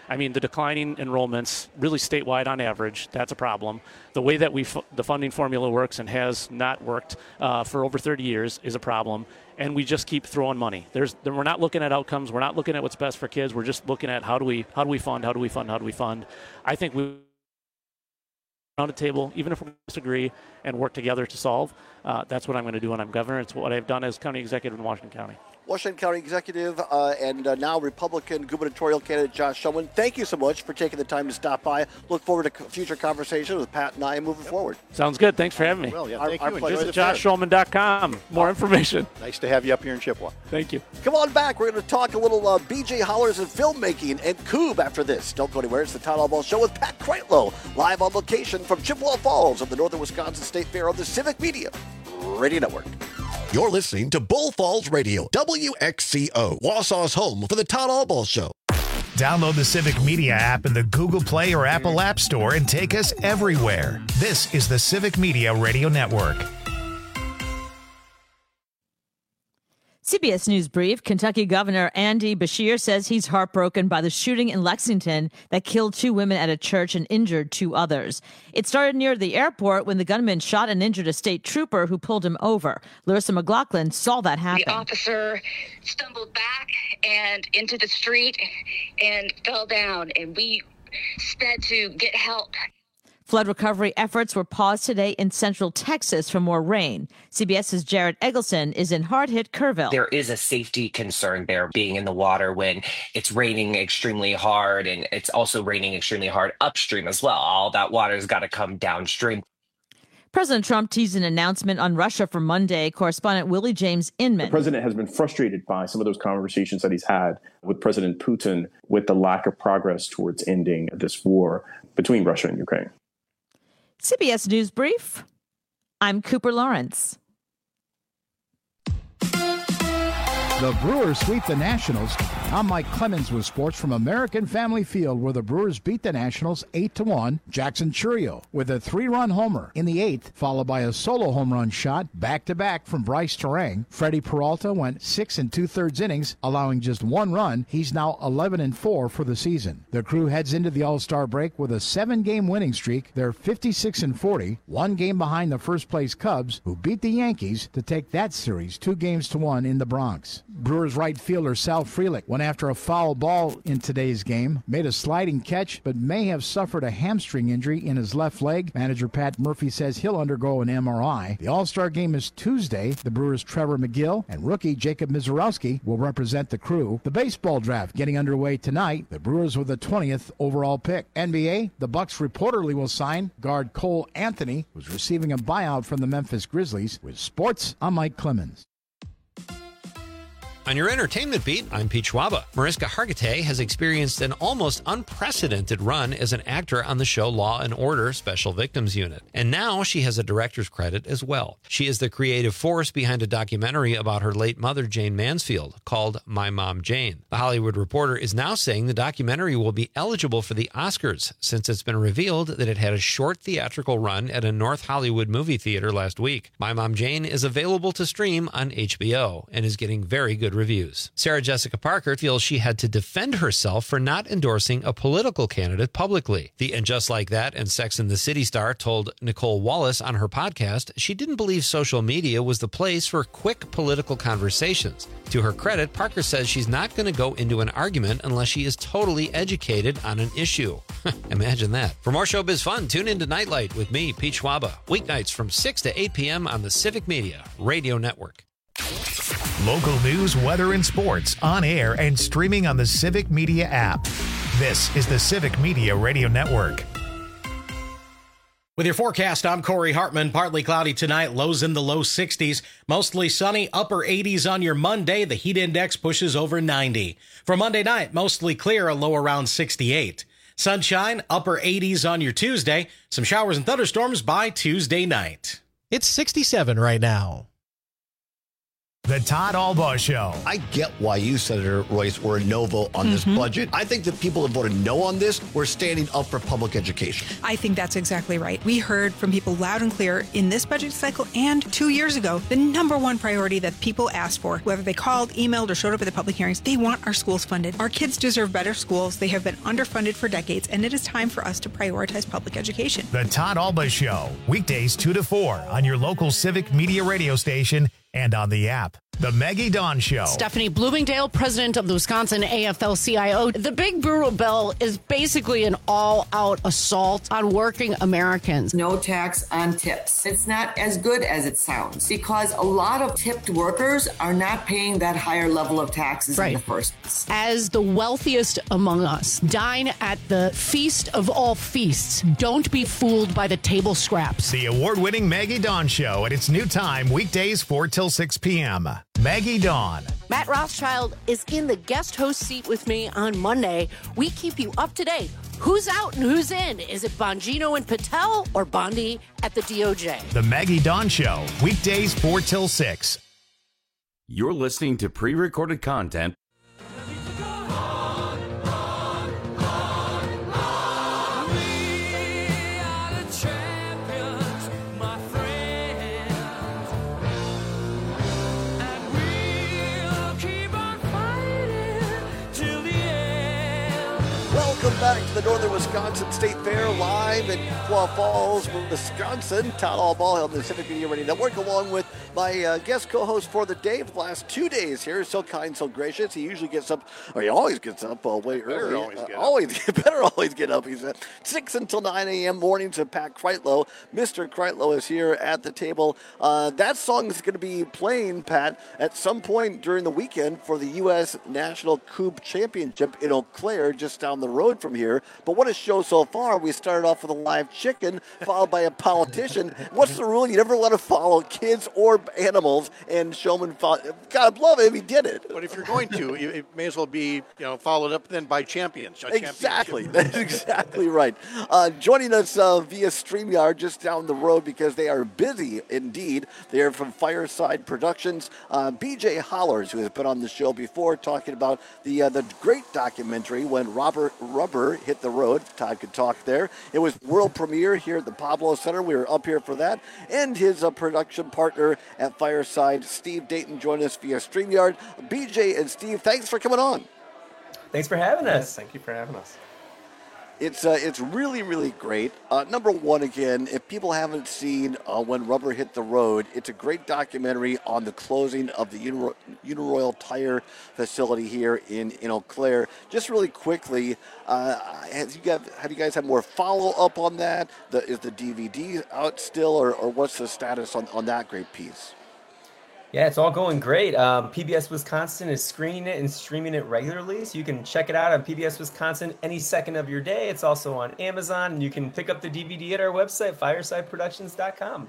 X: I mean, the declining enrollments really statewide on average, that's a problem. The way that we f- the funding formula works and has not worked uh, for over thirty years is a problem. And we just keep throwing money. There's, we're not looking at outcomes. We're not looking at what's best for kids. We're just looking at how do we how do we fund, how do we fund, how do we fund. I think we around the table, even if we disagree, and work together to solve. Uh, that's what I'm going to do when I'm governor. It's what I've done as county executive in Washington County.
U: Washington County Executive uh, and uh, now Republican gubernatorial candidate Josh Shulman, thank you so much for taking the time to stop by. Look forward to future conversations with Pat and I moving yep. forward.
X: Sounds good. Thanks for having me.
L: Well, yeah,
U: our,
L: thank
U: our
L: you.
U: pleasure.
X: Visit josh shulman dot com. More information.
L: Nice to have you up here in Chippewa.
X: Thank you.
U: Come on back. We're going to talk a little uh, B J Hollers and filmmaking and Coob after this. Don't go anywhere. It's the Todd Allball Show with Pat Kreitlow, live on location from Chippewa Falls of the Northern Wisconsin State Fair on the Civic Media Radio Network.
M: You're listening to Bull Falls Radio, W X C O, Wausau's home for the Todd Allball Show.
A: Download the Civic Media app in the Google Play or Apple App Store and take us everywhere. This is the Civic Media Radio Network.
C: C B S News Brief. Kentucky Governor Andy Beshear says he's heartbroken by the shooting in Lexington that killed two women at a church and injured two others. It started near the airport when the gunman shot and injured a state trooper who pulled him over. Larissa McLaughlin saw that happen.
F: The officer stumbled back and into the street and fell down, and we sped to get help.
C: Flood recovery efforts were paused today in central Texas for more rain. CBS's Jared Eggleston is in hard-hit Kerrville.
G: There is a safety concern there being in the water when it's raining extremely hard, and it's also raining extremely hard upstream as well. All that water's got to come downstream.
C: President Trump teased an announcement on Russia for Monday. Correspondent Willie James Inman.
H: The president has been frustrated by some of those conversations that he's had with President Putin with the lack of progress towards ending this war between Russia and Ukraine.
C: C B S News Brief. I'm Cooper Lawrence.
J: The Brewers sweep the Nationals. I'm Mike Clemens with sports from American Family Field, where the Brewers beat the Nationals eight to one. Jackson Churio with a three-run homer in the eighth, followed by a solo home run shot back-to-back from Bryce Terang. Freddie Peralta went six and two-thirds innings, allowing just one run. He's now eleven and four for the season. The Crew heads into the All-Star break with a seven-game winning streak. They're fifty-six and forty, one game behind the first-place Cubs, who beat the Yankees to take that series two games to one in the Bronx. Brewers right fielder Sal Frelick went after a foul ball in today's game, made a sliding catch, but may have suffered a hamstring injury in his left leg. Manager Pat Murphy says he'll undergo an M R I. The All-Star game is Tuesday. The Brewers' Trevor McGill and rookie Jacob Mizorowski will represent the Crew. The baseball draft getting underway tonight. The Brewers with the twentieth overall pick. N B A, the Bucks reportedly will sign guard Cole Anthony, who's receiving a buyout from the Memphis Grizzlies. With sports, I'm Mike Clemens.
Q: On your entertainment beat, I'm Pete Schwaba. Mariska Hargitay has experienced an almost unprecedented run as an actor on the show Law and Order Special Victims Unit. And now she has a director's credit as well. She is the creative force behind a documentary about her late mother, Jane Mansfield, called My Mom Jane. The Hollywood Reporter is now saying the documentary will be eligible for the Oscars, since it's been revealed that it had a short theatrical run at a North Hollywood movie theater last week. My Mom Jane is available to stream on H B O and is getting very good reviews. Sarah Jessica Parker feels she had to defend herself for not endorsing a political candidate publicly. The And Just Like That and Sex and the City star told Nicole Wallace on her podcast she didn't believe social media was the place for quick political conversations. To her credit, Parker says she's not going to go into an argument unless she is totally educated on an issue. Imagine that. For more showbiz fun, tune into Nightlight with me, Pete Schwaba, weeknights from six to eight p.m. on the Civic Media Radio Network.
A: Local news, weather, and sports on air and streaming on the Civic Media app. This is the Civic Media Radio Network.
K: With your forecast, I'm Corey Hartman. Partly cloudy tonight, lows in the low sixties. Mostly sunny, upper eighties on your Monday. The heat index pushes over ninety. For Monday night, mostly clear, a low around sixty-eight. Sunshine, upper eighties on your Tuesday. Some showers and thunderstorms by Tuesday night.
I: It's sixty-seven right now.
A: The Todd Albaugh Show.
M: I get why you, Senator Royce, were a no vote on this budget. I think the people that voted no on this were standing up for public education.
B: I think that's exactly right. We heard from people loud and clear in this budget cycle and two years ago, the number one priority that people asked for, whether they called, emailed, or showed up at the public hearings, they want our schools funded. Our kids deserve better schools. They have been underfunded for decades, and it is time for us to prioritize public education.
A: The Todd Albaugh Show, weekdays two to four on your local Civic Media radio station and on the app. The Maggie Dawn Show.
O: Stephanie Bloomingdale, president of the Wisconsin A F L C I O. The Big Burro Bill is basically an all-out assault on working Americans.
P: No tax on tips. It's not as good as it sounds because a lot of tipped workers are not paying that higher level of taxes
O: Right.
P: in the first place.
O: As the wealthiest among us, dine at the feast of all feasts. Don't be fooled by the table scraps.
A: The award-winning Maggie Dawn Show at its new time, weekdays four till six p.m. Maggie Dawn.
O: Matt Rothschild is in the guest host seat with me on Monday. We keep you up to date. Who's out and who's in? Is it Bongino and Patel or Bondi at the D O J?
A: The Maggie Dawn Show, weekdays four till six.
R: You're listening to pre-recorded content.
U: Welcome back to the Northern Wisconsin State Fair, live in Chippewa Falls, Wisconsin. Todd Albaugh on the Civic Media Radio Network, along with my uh, guest co-host for the day for the last two days here. So kind, so gracious. He usually gets up, or he always gets up uh, way early.
L: always
U: uh,
L: get up.
U: always better always get up. He's at six until nine a.m. mornings with Pat Kreitlow. Mister Kreitlow is here at the table. Uh, that song is going to be playing, Pat, at some point during the weekend for the U S National Coupe Championship in Eau Claire, just down the road from here. But what a show so far. We started off with a live chicken, followed by a politician. What's the rule? You never let to follow kids or animals, and Showman fought. God love him, he did it.
L: But if you're going to, you- it may as well be, you know, followed up then by champions. a
U: Exactly.
L: championship.
U: That's exactly right. Uh, joining us uh, via StreamYard just down the road because they are busy indeed. They are from Fireside Productions. Uh, B J Hollers, who has been on the show before, talking about the uh, the great documentary When Robert Rubber Hit the Road. Todd could talk there. It was world premiere here at the Pablo Center. We were up here for that. And his uh, production partner at Fireside, Steve Dayton, joined us via StreamYard. B J and Steve, thanks for coming on.
I: Thanks for having us.
N: Yes, thank you for having us.
U: It's uh, it's really, really great. Uh, number one, again, if people haven't seen uh, When Rubber Hit the Road, it's a great documentary on the closing of the Uniro- Uniroyal Tire facility here in, in Eau Claire. Just really quickly, uh, has you got, have you guys had more follow-up on that? The, is the D V D out still, or, or what's the status on, on that great piece?
I: Yeah, it's all going great. Um, P B S Wisconsin is screening it and streaming it regularly, so you can check it out on P B S Wisconsin any second of your day. It's also on Amazon, and you can pick up the D V D at our website, fireside productions dot com.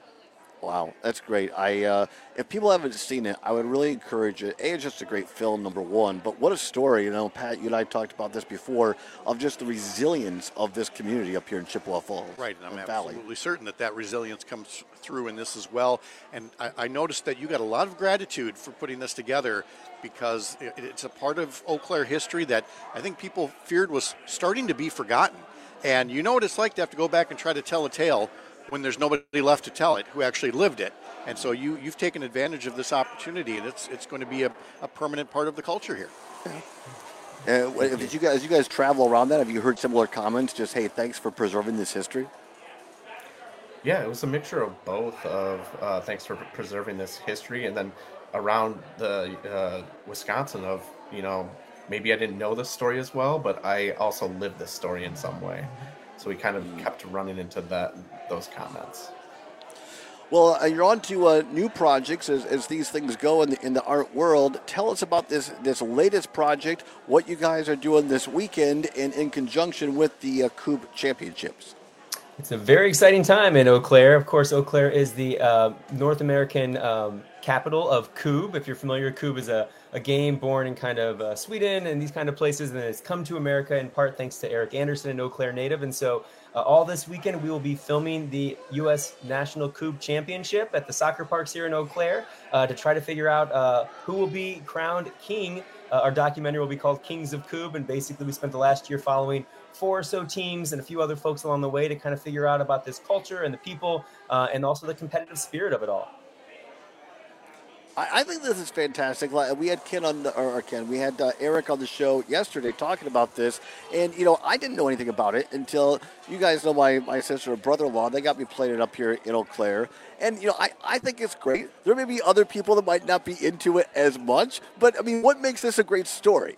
U: Wow, that's great. I uh, if people haven't seen it, I would really encourage it. A, it's just a great film, number one. But what a story! You know, Pat, you and I talked about this before, of just the resilience of this community up here in Chippewa Falls.
L: Right, and I'm
U: Valley.
L: absolutely certain that that resilience comes through in this as well. And I, I noticed that you got a lot of gratitude for putting this together, because it, it's a part of Eau Claire history that I think people feared was starting to be forgotten. And you know what it's like to have to go back and try to tell a tale when there's nobody left to tell it who actually lived it. And so you, you've taken advantage of this opportunity, and it's it's going to be a, a permanent part of the culture here.
U: Uh, did you guys, you guys travel around that? Have you heard similar comments? Just, hey, thanks for preserving this history.
N: Yeah, it was a mixture of both. Of uh, thanks for preserving this history, and then around the uh, Wisconsin of, you know, maybe I didn't know this story as well, but I also lived this story in some way. So we kind of kept running into that those comments.
U: Well, uh, you're on to uh, new projects as, as these things go in the, in the art world. Tell us about this this latest project, what you guys are doing this weekend, and in conjunction with the uh, Coupe Championships.
I: It's a very exciting time in Eau Claire. Of course, Eau Claire is the uh, North American um, capital of Coupe. If you're familiar, Coupe is a, a game born in kind of uh, Sweden and these kind of places, and it's come to America in part thanks to Eric Anderson, an Eau Claire native. And so uh, all this weekend we will be filming the U S National Coob Championship at the soccer parks here in Eau Claire uh, to try to figure out uh, who will be crowned king. Uh, our documentary will be called Kings of Coob, and basically we spent the last year following four or so teams and a few other folks along the way to kind of figure out about this culture and the people uh, and also the competitive spirit of it all.
U: I think this is fantastic. We had Ken on the, or Ken, we had uh, Eric on the show yesterday talking about this, and you know I didn't know anything about it until you guys know my, my sister and brother-in-law. They got me playing it up here in Eau Claire, and you know I, I think it's great. There may be other people that might not be into it as much, but I mean, what makes this a great story?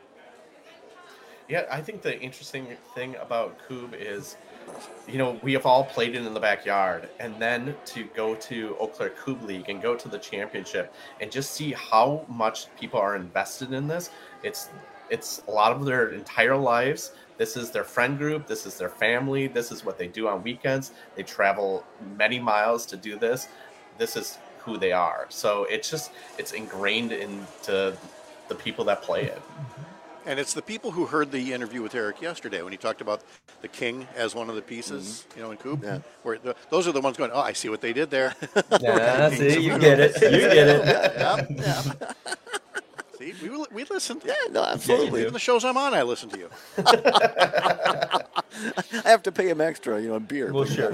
N: Yeah, I think the interesting thing about Coob is, you know, we have all played it in the backyard, and then to go to Eau Claire Coob League and go to the championship and just see how much people are invested in this. It's it's a lot of their entire lives. This is their friend group. This is their family. This is what they do on weekends. They travel many miles to do this. This is who they are. So it's just, it's ingrained into the people that play it.
L: And it's the people who heard the interview with Eric yesterday when he talked about the king as one of the pieces, mm-hmm. you know, in Coob. Yeah. Where the, those are the ones going, oh, I see what they did there.
I: Yeah, see, you get it. You get it.
L: Yeah, yeah. See, we, we listened.
U: Yeah, no, absolutely.
L: Even the shows I'm on, I listen to you.
U: I have to pay him extra, you know, beer.
I: Well, sure.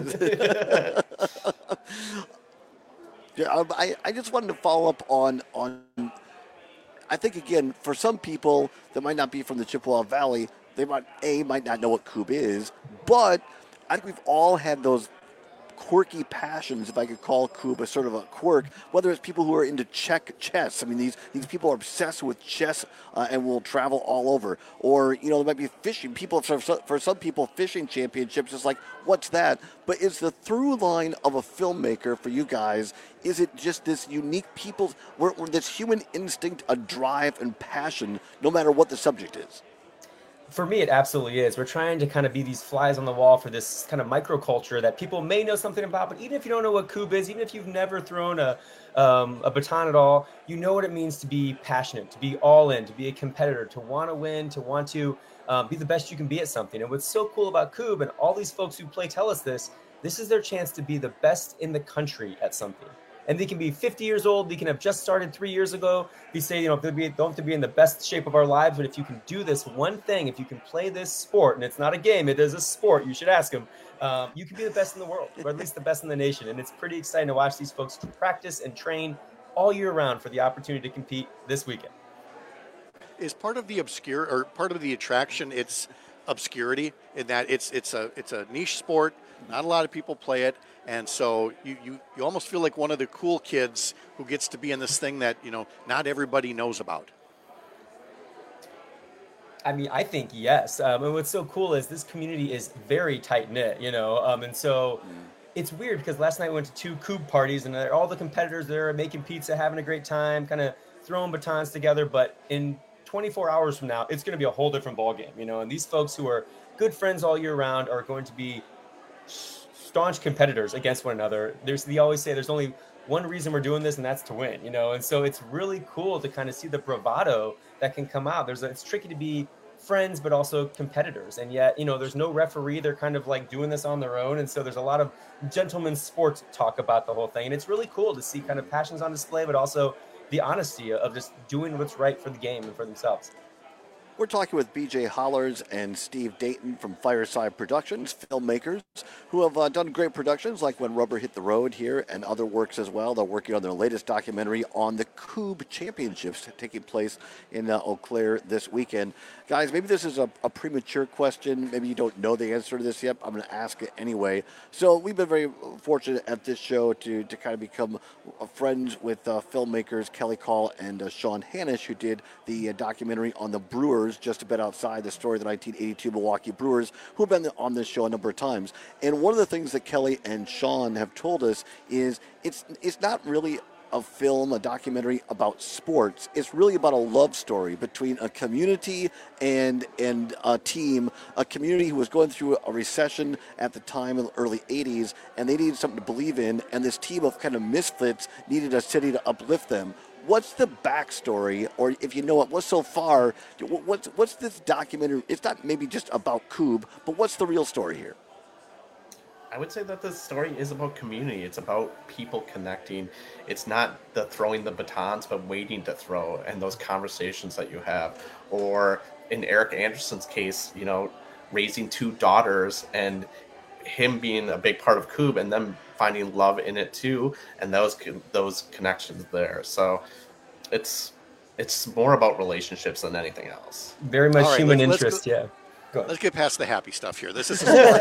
U: yeah, I, I just wanted to follow up on on. I think, again, for some people that might not be from the Chippewa Valley, they might, A, might not know what Coob is, but I think we've all had those quirky passions, if I could call Coob a sort of a quirk, whether it's people who are into check chess. I mean, these, these people are obsessed with chess uh, and will travel all over. Or, you know, there might be fishing. People, for, for some people, fishing championships is like, what's that? But it's the through line of a filmmaker for you guys. Is it just this unique people, where, where this human instinct, a drive and passion, no matter what the subject is?
I: For me, it absolutely is. We're trying to kind of be these flies on the wall for this kind of microculture that people may know something about, but even if you don't know what Coob is, even if you've never thrown a um, a baton at all, you know what it means to be passionate, to be all in, to be a competitor, to want to win, to want to um, be the best you can be at something. And what's so cool about Coob, and all these folks who play tell us this, this is their chance to be the best in the country at something. And they can be fifty years old. They can have just started three years ago. We say, you know, they don't have to be in the best shape of our lives, but if you can do this one thing, if you can play this sport, and it's not a game, it is a sport, you should ask them, um, you can be the best in the world, or at least the best in the nation. And it's pretty exciting to watch these folks practice and train all year round for the opportunity to compete this weekend.
L: Is part of the obscure, or part of the attraction, it's obscurity, in that it's it's a it's a niche sport. Not a lot of people play it. And so you, you, you almost feel like one of the cool kids who gets to be in this thing that, you know, not everybody knows about.
I: I mean, I think yes. Um, and what's so cool is this community is very tight-knit, you know. Um, and so mm. it's weird because last night we went to two Coob parties, and all the competitors there are making pizza, having a great time, kind of throwing batons together. But in twenty-four hours from now, it's going to be a whole different ballgame, you know. And these folks who are good friends all year round are going to be staunch competitors against one another. There's, they always say there's only one reason we're doing this, and that's to win, you know? And so it's really cool to kind of see the bravado that can come out. There's a, it's tricky to be friends, but also competitors. And yet, you know, there's no referee. They're kind of like doing this on their own. And so there's a lot of gentlemen's sports talk about the whole thing. And it's really cool to see kind of passions on display, but also the honesty of just doing what's right for the game and for themselves.
U: We're talking with B J Hollers and Steve Dayton from Fireside Productions, filmmakers who have uh, done great productions like When Rubber Hit the Road here and other works as well. They're working on their latest documentary on the Coob Championships taking place in uh, Eau Claire this weekend. Guys, maybe this is a, a premature question. Maybe you don't know the answer to this yet. I'm going to ask it anyway. So we've been very fortunate at this show to, to kind of become friends with uh, filmmakers Kelly Call and uh, Sean Hannish, who did the uh, documentary on the Brewers, just a bit outside the story of the nineteen eighty-two Milwaukee Brewers, who have been on this show a number of times. And one of the things that Kelly and Sean have told us is it's it's not really a film, a documentary about sports. It's really about a love story between a community and and a team, a community who was going through a recession at the time in the early eighties, and they needed something to believe in, and this team of kind of misfits needed a city to uplift them. what's the backstory, or if you know it, what's so far, what's what's this documentary? It's not maybe just about Coob, but what's the real story here?
N: I would say that the story is about community. It's about people connecting. It's not the throwing the batons, but waiting to throw, and those conversations that you have. Or in Eric Anderson's case, you know, raising two daughters and him being a big part of Coob, and them finding love in it too, and those those connections there. So it's it's more about relationships than anything else.
I: Very much
L: right,
I: human
L: let's,
I: interest,
L: let's go,
I: yeah. Go ahead.
L: Let's get past the happy stuff here. This is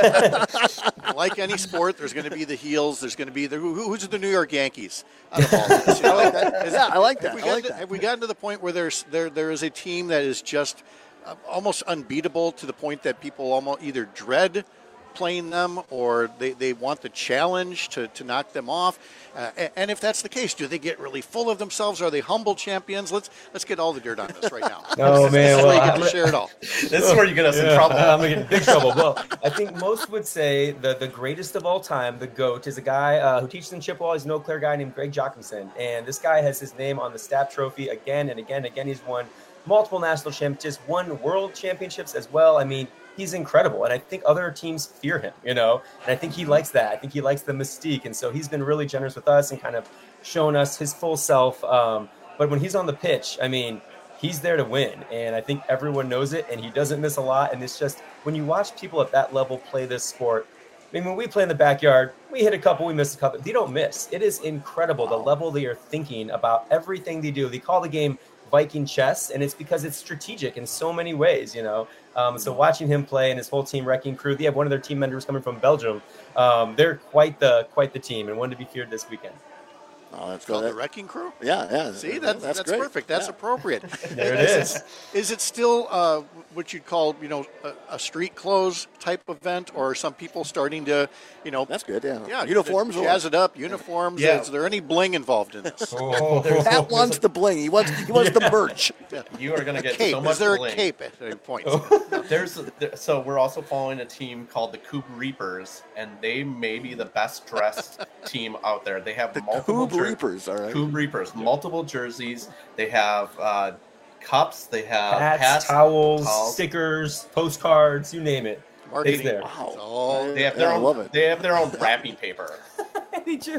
L: a sport. Like any sport, there's going to be the heels. There's going to be the who, who's the New York Yankees out of all this. You know,
U: I like that. Yeah, I like that.
L: Have we,
U: I like
L: to,
U: that.
L: have we gotten to the point where there's there there is a team that is just uh, almost unbeatable to the point that people almost either dread playing them, or they, they want the challenge to, to knock them off? Uh, and, and if that's the case, do they get really full of themselves? Are they humble champions? Let's let's get all the dirt on this right now.
I: Oh, man.
L: Well,
I: Well,
L: you get
I: I'm
L: to share it all.
N: This is where you get us
I: Yeah,
N: in trouble.
I: I'm going to get in big trouble. Well, I think most would say the, the greatest of all time, the GOAT, is a guy uh, who teaches in Chippewa. He's an Eau Claire guy named Greg Jochimson. And this guy has his name on the Stapp Trophy again and again and again. He's won multiple national championships, won world championships as well. I mean, he's incredible, and I think other teams fear him, you know, and I think he likes that. I think he likes the mystique, and so he's been really generous with us and kind of shown us his full self. Um, but when he's on the pitch, I mean, he's there to win, and I think everyone knows it, and he doesn't miss a lot. And it's just when you watch people at that level play this sport, I mean, when we play in the backyard, we hit a couple, we miss a couple. They don't miss. It is incredible the level they are thinking about everything they do. They call the game Viking chess, and it's because it's strategic in so many ways, you know. Um, so watching him play and his whole team, Wrecking Crew, they have one of their team members coming from Belgium. Um, they're quite the quite the team, and one to be feared this weekend.
U: Oh, that's
L: Called
U: good.
L: the Wrecking Crew?
U: Yeah, yeah.
L: See, that,
U: that's,
L: that's
U: great.
L: perfect. That's
U: Yeah.
L: appropriate.
I: There it
L: is.
I: is.
L: Is it still uh, what you'd call, you know, a, a street clothes type event, or are some people starting to, you know,
U: That's good. Yeah.
L: yeah,
U: Uniforms.
L: jazz it up, uniforms?
N: Yeah.
L: Is there any bling involved in this?
N: Oh, there's,
U: Pat wants the bling. He wants. He wants the merch.
N: you are going to
L: A
N: get
L: cape.
N: so much
L: Is there
N: bling.
L: a cape at any point?
N: There's there, so we're also following a team called the Coob Reapers, and they may be the best dressed team out there. They have
U: The
N: multiple
U: Coob
N: jer-
U: Reapers. All right.
N: Coob Reapers, multiple jerseys. They have uh, cups. They have
I: Hats,
N: hats,
I: towels,
N: towels.
I: stickers, postcards, you name it.
L: Marketing.
I: It's there.
U: Wow.
L: Oh,
N: They have their
U: Yeah, I
N: own.
U: love it.
N: They have their own wrapping paper.
I: Me too.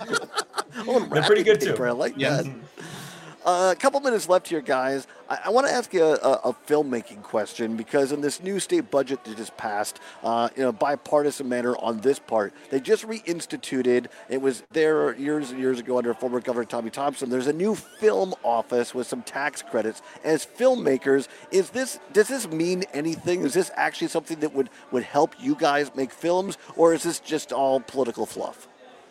U: Oh,
I: They're pretty good,
U: paper.
I: too.
U: I like
N: Yes.
U: that. Uh, a couple minutes left here, guys. I, I want to ask you a, a, a filmmaking question, because in this new state budget that just passed, uh, in a bipartisan manner on this part, they just reinstituted, it was there years and years ago under former Governor Tommy Thompson, there's a new film office with some tax credits. As filmmakers, is this does this mean anything? Is this actually something that would, would help you guys make films, or is this just all political fluff?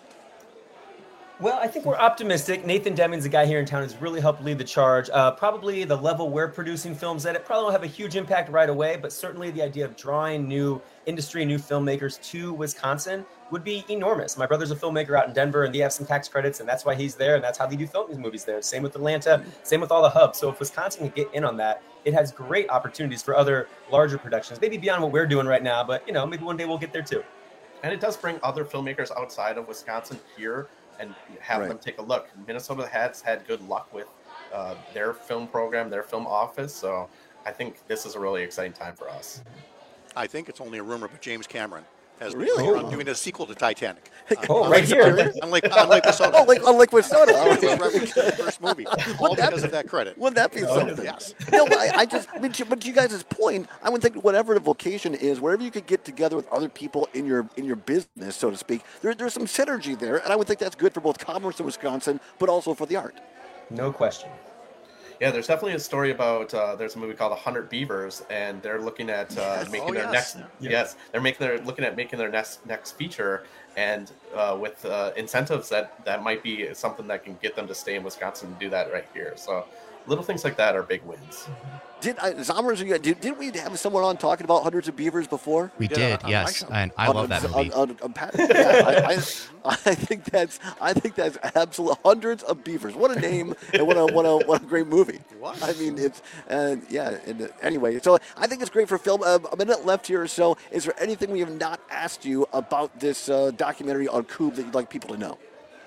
I: Well, I think we're optimistic. Nathan Deming's the guy here in town who's really helped lead the charge. Uh, probably the level we're producing films at, it probably won't have a huge impact right away, but certainly the idea of drawing new industry, new filmmakers to Wisconsin would be enormous. My brother's a filmmaker out in Denver, and they have some tax credits, and that's why he's there, and that's how they do film these movies there. Same with Atlanta, same with all the hubs. So if Wisconsin can get in on that, it has great opportunities for other larger productions, maybe beyond what we're doing right now, but you know, maybe one day we'll get there too.
N: And it does bring other filmmakers outside of Wisconsin here and have
U: Right.
N: them take a look. Minnesota has had good luck with uh, their film program, their film office. So I think this is a really exciting time for us.
L: I think it's only a rumor, but James Cameron has
U: Really?
L: been doing a sequel to Titanic.
I: Oh,
L: Uh,
I: right here.
L: Unlike, unlike the soda.
U: Oh, like on Liquid Soda.
L: It was referenced in the first movie, all
U: that
L: because of that credit.
U: Wouldn't that be something?
L: Yes.
U: No, but I, I just, I mean, to, but to you guys' point, I would think whatever the vocation is, wherever you could get together with other people in your in your business, so to speak, there, there's some synergy there, and I would think that's good for both commerce in Wisconsin, but also for the art.
I: No question.
N: Yeah, there's definitely a story about, uh, there's a movie called one hundred Beavers, and they're looking at uh,
L: Yes.
N: making
L: Oh,
N: their
L: yes.
N: next, yes, they're making their, looking at making their next next feature, and uh, with uh, incentives that, that might be something that can get them to stay in Wisconsin and do that right here. So little things like that are big wins.
U: Did I, Zommers, you- did, didn't we have someone on talking about Hundreds of Beavers before?
D: We
L: did
D: did,
L: on- on
D: yes,
L: my show.
D: and I
U: On-
D: love that
U: on-
D: movie.
U: on- on Pat- yeah, I, I, I think that's I think that's absolute Hundreds of Beavers. What a name and what a what a what a great movie.
L: was.
U: I mean, it's and yeah. And uh, anyway, so I think it's great for film. Uh, a minute left here or so. Is there anything we have not asked you about this uh, documentary on Coob that you'd like people to know?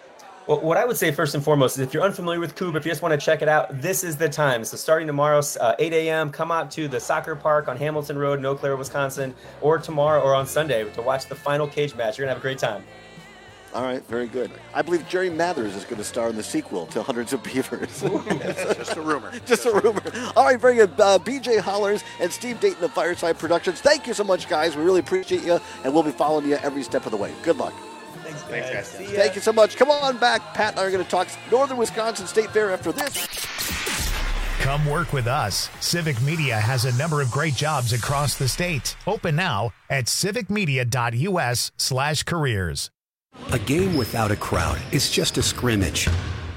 I: Well, what I would say first and foremost is if you're unfamiliar with Coupe, if you just want to check it out, this is the time. So starting tomorrow, uh, eight a.m., come out to the soccer park on Hamilton Road in Eau Claire, Wisconsin, or tomorrow or on Sunday to watch the final cage match. You're going to have a great time.
U: All right, very good. I believe Jerry Mathers is going to star in the sequel to Hundreds of Beavers.
L: Just a rumor.
U: Just a rumor. All right, very good. Uh, B J Hollers and Steve Dayton of Fireside Productions. Thank you so much, guys. We really appreciate you, and we'll be following you every step of the way. Good luck.
I: Thanks, guys.
L: Thanks, guys.
U: See Thank you so much. Come on back. Pat and I are going to talk Northern Wisconsin State Fair after this.
A: Come work with us. Civic Media has a number of great jobs across the state. Open now at civicmedia.us slash careers.
D: A game without a crowd is just a scrimmage.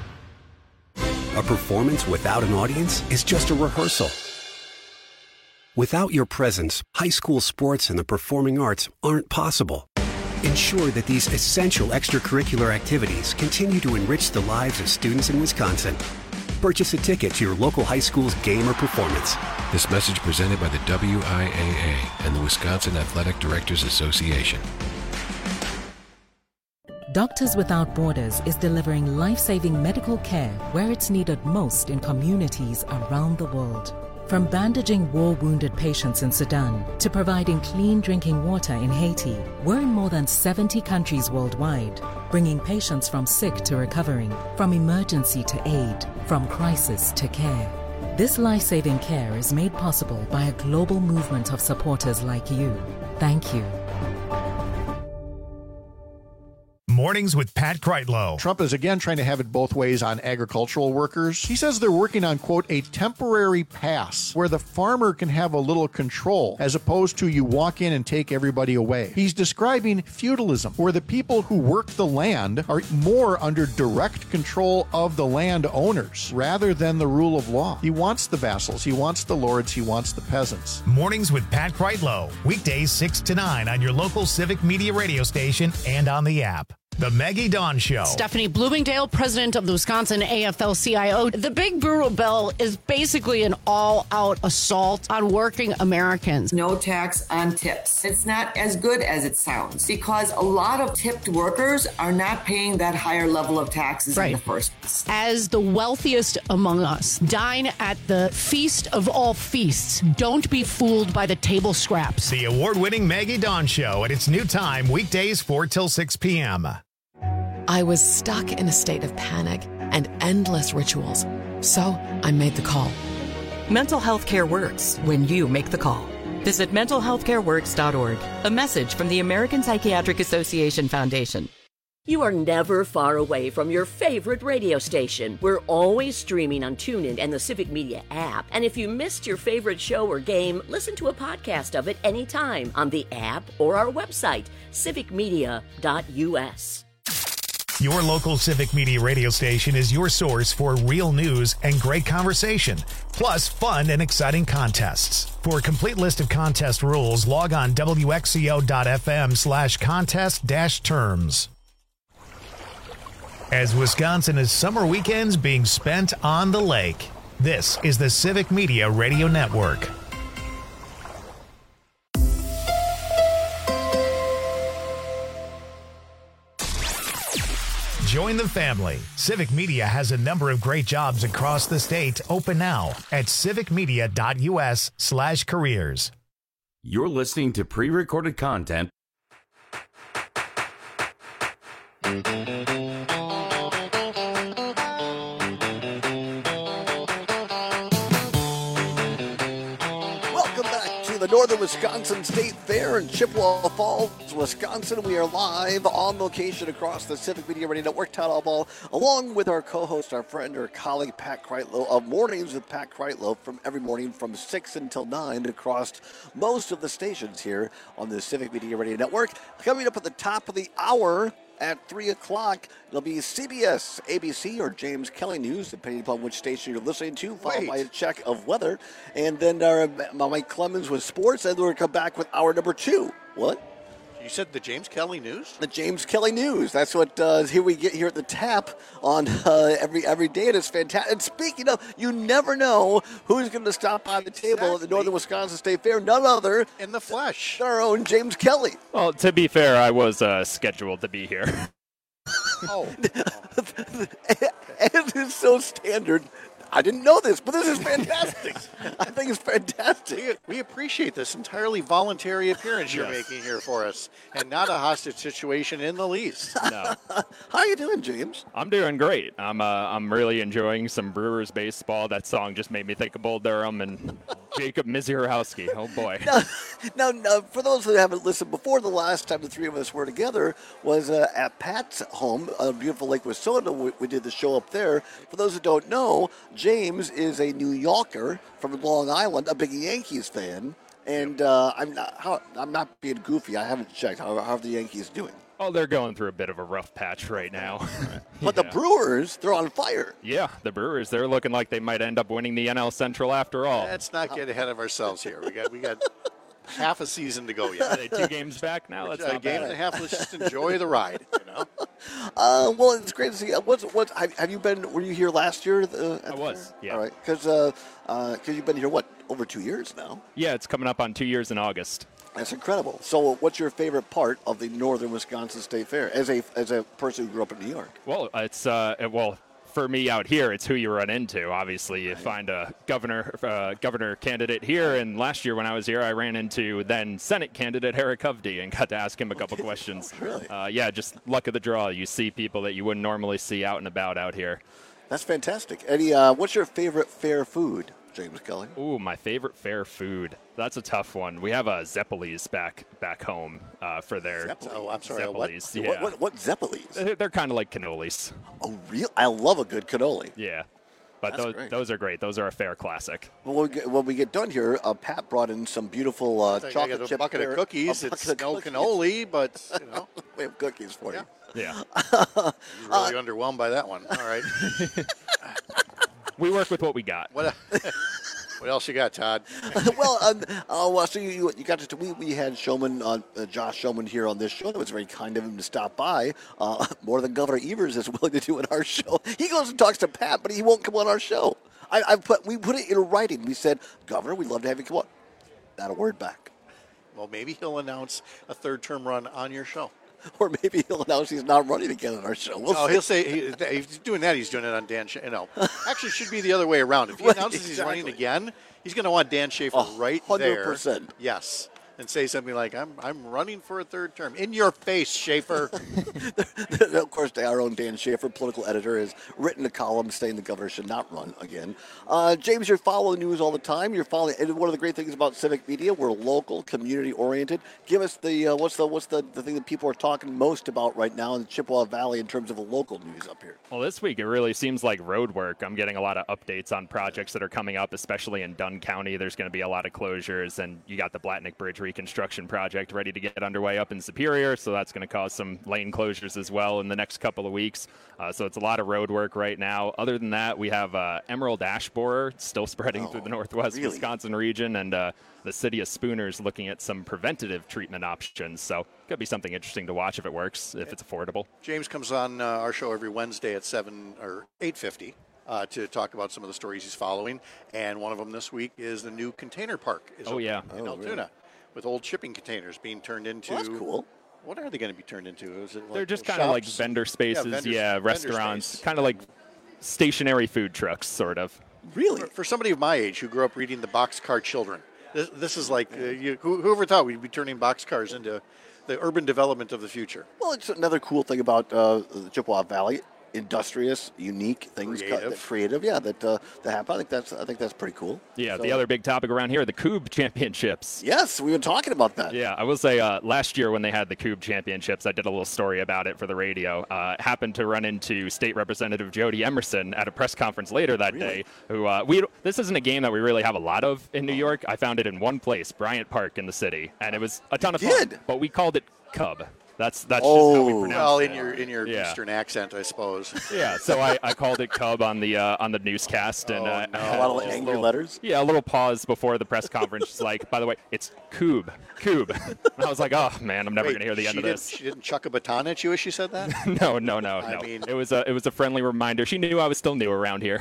D: A performance without an audience is just a rehearsal. Without your presence, high school sports and the performing arts aren't possible. Ensure that these essential extracurricular activities continue to enrich the lives of students in Wisconsin. Purchase a ticket to your local high school's game or performance.
E: This message presented by the W I A A and the Wisconsin Athletic Directors Association.
T: Doctors Without Borders is delivering life-saving medical care where it's needed most in communities around the world. From bandaging war-wounded patients in Sudan to providing clean drinking water in Haiti, we're in more than seventy countries worldwide, bringing patients from sick to recovering, from emergency to aid, from crisis to care. This life-saving care is made possible by a global movement of supporters like you. Thank you.
A: Mornings with Pat Kreitlow.
J: Trump is again trying to have it both ways on agricultural workers. He says they're working on, quote, a temporary pass where the farmer can have a little control as opposed to you walk in and take everybody away. He's describing feudalism, where the people who work the land are more under direct control of the landowners rather than the rule of law. He wants the vassals, he wants the lords, he wants the peasants.
A: Mornings with Pat Kreitlow. Weekdays six to nine on your local Civic Media radio station and on the app. The Maggie Dawn Show.
O: Stephanie Bloomingdale, president of the Wisconsin A F L C I O. The big brutal bill is basically an all-out assault on working Americans.
P: No tax on tips. It's not as good as it sounds because a lot of tipped workers are not paying that higher level of taxes
O: right.
P: in the first place.
O: As the wealthiest among us, dine at the feast of all feasts. Don't be fooled by the table scraps.
A: The award-winning Maggie Dawn Show at its new time, weekdays four till six p.m.
V: I was stuck in a state of panic and endless rituals, so I made the call.
Y: Mental health care works when you make the call. Visit mental health care works dot org. A message from the American Psychiatric Association Foundation.
S: You are never far away from your favorite radio station. We're always streaming on TuneIn and the Civic Media app. And if you missed your favorite show or game, listen to a podcast of it anytime on the app or our website, civic media dot u s.
A: Your local Civic Media radio station is your source for real news and great conversation, plus fun and exciting contests. For a complete list of contest rules, log on W X C O dot F M slash contest dash terms. As Wisconsin is summer weekends being spent on the lake, this is the Civic Media Radio Network. Join the family. Civic Media has a number of great jobs across the state. Open now at civicmedia.us slash careers.
R: You're listening to pre-recorded content.
U: The Northern Wisconsin State Fair in Chippewa Falls, Wisconsin. We are live on location across the Civic Media Radio Network Town Hall Ball, along with our co-host, our friend, our colleague, Pat Kreitlow of Mornings with Pat Kreitlow from every morning from six until nine across most of the stations here on the Civic Media Radio Network. Coming up at the top of the hour, at three o'clock, it'll be C B S, A B C, or James Kelly News, depending upon which station you're listening to, followed Wait. by a check of weather. And then our, Mike Clemens with sports, and we'll come back with hour number two. What?
L: You said the James Kelly News?
U: The James Kelly News. That's what uh, here we get here at the tap on uh, every every day, and it's fantastic. And speaking of, you never know who's going to stop by the table exactly. at the Northern Wisconsin State Fair. None other
L: in the flesh.
U: Our own James Kelly.
X: Well, to be fair, I was uh, scheduled to be here.
L: Oh.
U: As is so standard, I didn't know this, but this is fantastic. I think it's fantastic.
L: We appreciate this entirely voluntary appearance you're
C: Yes.
L: making here for us, and not a hostage situation in the least.
C: No.
U: How are you doing, James?
C: I'm doing great. I'm uh, I'm really enjoying some Brewers baseball. That song just made me think of Bull Durham and Jacob Misiorowski. Oh boy.
U: Now, now, now, for those who haven't listened before, the last time the three of us were together was uh, at Pat's home, uh, beautiful Lake Wissota. We, we did the show up there. For those who don't know, James is a New Yorker from Long Island, a big Yankees fan, and uh, I'm not. How, I'm not being goofy. I haven't checked. How, how are the Yankees doing?
C: Oh, they're going through a bit of a rough patch right now.
U: But the Brewers, they're on fire.
C: Yeah, the Brewers, they're looking like they might end up winning the N L Central after all.
L: Let's not get ahead of ourselves here. We got we got half a season to go yet.
C: Are they two games back now? That's
L: a
C: not
L: game
C: bad.
L: and a half. Let's just enjoy the ride. You know.
U: Uh, well, it's great to see. Uh, What's what? Have, have you been? Were you here last year? Uh,
C: I was. Yeah.
U: All right, because uh, uh, cause you've been here what over two years now.
C: Yeah, it's coming up on two years in August.
U: That's incredible. So, what's your favorite part of the Northern Wisconsin State Fair as a as a person who grew up in New York?
C: Well, it's uh, well for me out here, it's who you run into. Obviously, you find a governor uh, governor candidate here, and last year when I was here, I ran into then Senate candidate Eric Hovde and got to ask him a couple questions.
U: Really?
C: Uh, yeah, just luck of the draw. You see people that you wouldn't normally see out and about out here.
U: That's fantastic. Eddie, uh, what's your favorite fair food, James Kelly?
C: Ooh, my favorite fair food. That's a tough one. We have a Zeppelis back back home uh, for their
U: Zeppeli-
L: Oh, I'm sorry. What?
C: Zeppelis.
U: What,
C: Yeah.
U: what, what Zeppelis?
C: They're, they're kind of like cannolis.
U: Oh, real? I love a good cannoli.
C: Yeah. But
U: That's
C: those,
U: great.
C: those are great. Those are a fair classic.
U: Well, when we get, when we get done here, uh, Pat brought in some beautiful uh,
L: I think I
U: chocolate
L: got a
U: chip
L: bucket
U: pear-
L: of cookies.
U: a
L: It's
U: bucket
L: no
U: of cookies.
L: cannoli, but you know,
U: We have cookies for you.
C: Yeah.
L: you're really underwhelmed by that one. All right.
C: We work with what we got.
L: What? What else you got, Todd?
U: well, um, uh, well, so you, you got to we we had Showman, uh, uh, Josh Showman here on this show. It was very kind of him to stop by. Uh, more than Governor Evers is willing to do on our show. He goes and talks to Pat, but he won't come on our show. I, I put we put it in writing. We said, Governor, we'd love to have you come on. Not a word back.
L: Well, maybe he'll announce a third-term run on your show.
U: Or maybe he'll announce he's not running again on our show. We'll
L: No,
U: see.
L: he'll say he, if he's doing that. He's doing it on Dan. Sh- you know, actually, it should be the other way around. If he
U: Right,
L: announces he's
U: exactly.
L: running again, he's going to want Dan Schaefer right
U: hundred
L: there.
U: percent.
L: Yes, and say something like, "I'm I'm running for a third term." In your face, Schaefer.
U: Of course, our own Dan Schaefer, political editor, has written a column saying the governor should not run again. Uh, James, you're following news all the time. You're following, and one of the great things about Civic Media, we're local, community oriented. Give us the uh, what's the what's the, the thing that people are talking most about right now in the Chippewa Valley in terms of the local news up here.
C: Well, this week it really seems like road work. I'm getting a lot of updates on projects that are coming up, especially in Dunn County. There's going to be a lot of closures, and you got the Blatnick Bridge reconstruction project ready to get underway up in Superior, so that's going to cause some lane closures as well in the next couple of weeks. Uh, so it's a lot of road work right now. Other than that, we have uh, Emerald ash borer still spreading
U: Oh,
C: through the northwest
U: really?
C: Wisconsin region, and uh, the city of Spooner's looking at some preventative treatment options. So could be something interesting to watch if it works, if it's affordable.
L: James comes on uh, our show every Wednesday at seven or eight fifty uh, to talk about some of the stories he's following, and one of them this week is the new container park. Is
C: Oh,
L: open
C: yeah.
L: in
U: Oh,
L: Altoona,
U: really?
L: with old shipping containers being turned into.
U: Well, that's cool.
L: What are they going to be turned into? Is it like
C: They're just
L: little
C: kind of like
L: shops?
C: vendor spaces, yeah,
L: vendors- vendor
C: restaurants,
L: space.
C: kind of like stationary food trucks, sort of.
U: Really?
L: For, for somebody of my age who grew up reading the Boxcar Children, this, this is like uh, you, who, whoever thought we'd be turning boxcars into the urban development of the future.
U: Well, it's another cool thing about uh, the Chippewa Valley. Industrious, unique things,
L: Creative.
U: that creative, yeah, that uh, that happen. I think that's I think that's pretty cool.
C: Yeah,
U: So-
C: the other big topic around here, the Coob Championships.
U: Yes, we were talking about that.
C: Yeah, I will say uh, last year when they had the Coob Championships, I did a little story about it for the radio. Uh, happened to run into State Representative Jody Emerson at a press conference later that
U: Really?
C: day. Who uh, we this isn't a game that we really have a lot of in New York. I found it in one place, Bryant Park in the city, and it was a ton of
U: did?
C: fun. But we called it Cub. That's that's just how we
U: Oh.
C: pronounce
L: Well,
C: it.
L: in your in your
C: Yeah.
L: Eastern accent, I suppose.
C: Yeah, so I, I called it Cub on the uh, on the newscast, and
L: Oh,
C: uh,
L: no.
C: I had
U: A lot of
C: just
U: angry
C: little-
U: letters?
C: Yeah, a little pause before the press conference, just like, by the way, it's Coob, Coob. And I was like, oh man, I'm never
L: Wait,
C: gonna hear the
L: she
C: end of
L: didn't-
C: this.
L: She didn't chuck a baton at you as she said that?
C: no, no, no,
L: I
C: no.
L: mean-
C: it was a it was a friendly reminder. She knew I was still new around here.
U: Yeah.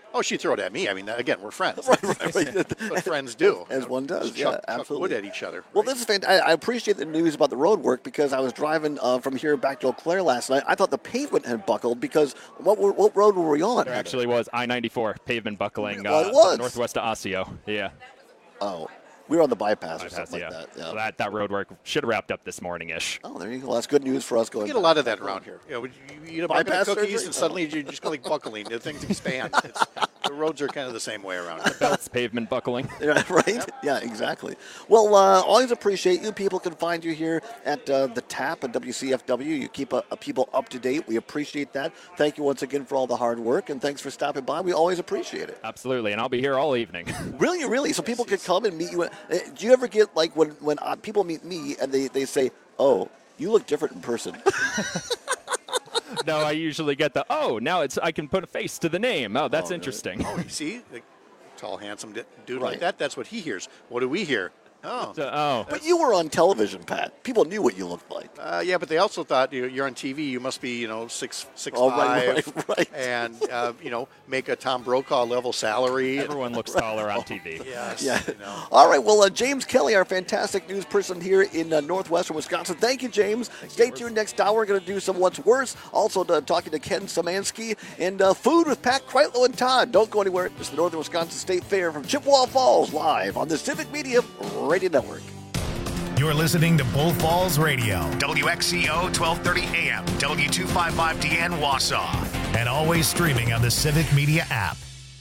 L: Oh, she'd throw it at me. I mean, again, we're friends. right, right, right. That's what friends do.
U: As one does,
L: Just
U: yeah,
L: chuck,
U: absolutely.
L: chuck wood at each other.
U: Well, this is fantastic. I appreciate the news about the road work because I was driving uh, from here back to Eau Claire last night. I thought the pavement had buckled because what were, what road were we on?
C: There actually was I ninety-four pavement buckling
U: Well, it
C: uh,
U: was.
C: northwest of Osseo. Yeah.
U: Oh, we were on the bypass,
C: Bypass,
U: or something
C: yeah.
U: like that. Yeah.
C: So that, that road work should have wrapped up this morning-ish.
U: Oh, there you go. Well, that's good news for us going.
L: We get a lot of that around here. You know, you eat a bucket
U: Bypass
L: of cookies
U: surgery?
L: and suddenly you're just going like buckling. The things expand. It's, the roads are kind of the same way around here.
C: Belts, pavement buckling.
U: Yeah, right? Yep. Yeah, exactly. Well, uh, always appreciate you. People can find you here at uh, the Tap at W C F W. You keep uh, people up to date. We appreciate that. Thank you once again for all the hard work, and thanks for stopping by. We always appreciate it.
C: Absolutely, and I'll be here all evening.
U: Really, really? So people can come and meet you. Uh, Do you ever get, like, when, when uh, people meet me and they, they say, oh, you look different in person?
C: No, I usually get the, oh, now it's I can put a face to the name. Oh, that's
L: Oh,
C: interesting.
L: Oh, you see? The tall, handsome d- dude
U: Right.
L: like that, that's what he hears. What do we hear? Oh.
C: oh.
U: But you were on television, Pat. People knew what you looked like.
L: Uh, yeah, but they also thought you, you're on T V. You must be, you know, six six
U: Oh,
L: five,
U: right, right, right.
L: and uh, you know, make a Tom Brokaw level salary.
C: Everyone looks taller on T V.
L: Yes.
U: Yeah.
L: You know.
U: All right. Well, uh, James Kelly, our fantastic news person here in uh, northwestern Wisconsin. Thank you, James. Stay tuned next hour. We're going to do some What's Worse. Also, to, talking to Ken Samansky and uh, food with Pat Kreitlow and Todd. Don't go anywhere. It's the Northern Wisconsin State Fair from Chippewa Falls, live on the Civic Media Radio Network.
A: You're listening to Bull Falls Radio, W X C O twelve thirty A M, W two fifty-five D N Wausau, and always streaming on the Civic Media app.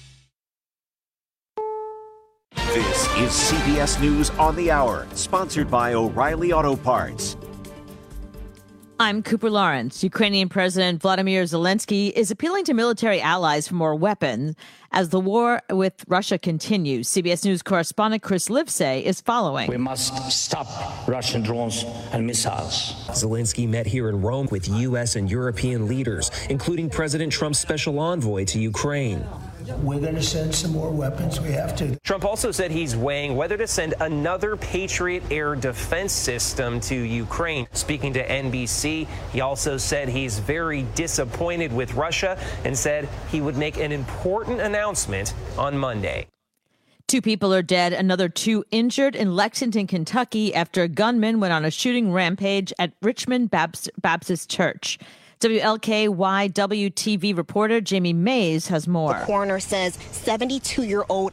F: This is C B S News on the Hour, sponsored by O'Reilly Auto Parts.
G: I'm Cooper Lawrence. Ukrainian President Vladimir Zelensky is appealing to military allies for more weapons as the war with Russia continues. C B S News correspondent Chris Livesay is following.
H: We must stop Russian drones and missiles.
Q: Zelensky met here in Rome with U S and European leaders, including President Trump's special envoy to Ukraine.
H: We're going to send some more weapons. We have to.
Q: Trump also said he's weighing whether to send another Patriot air defense system to Ukraine. Speaking to N B C, he also said he's very disappointed with Russia and said he would make an important announcement on Monday.
G: Two people are dead, another two injured in Lexington, Kentucky, after a gunman went on a shooting rampage at Richmond Baptist Church. W L K Y W T V reporter Jamie Mays has more.
W: The coroner says seventy-two-year-old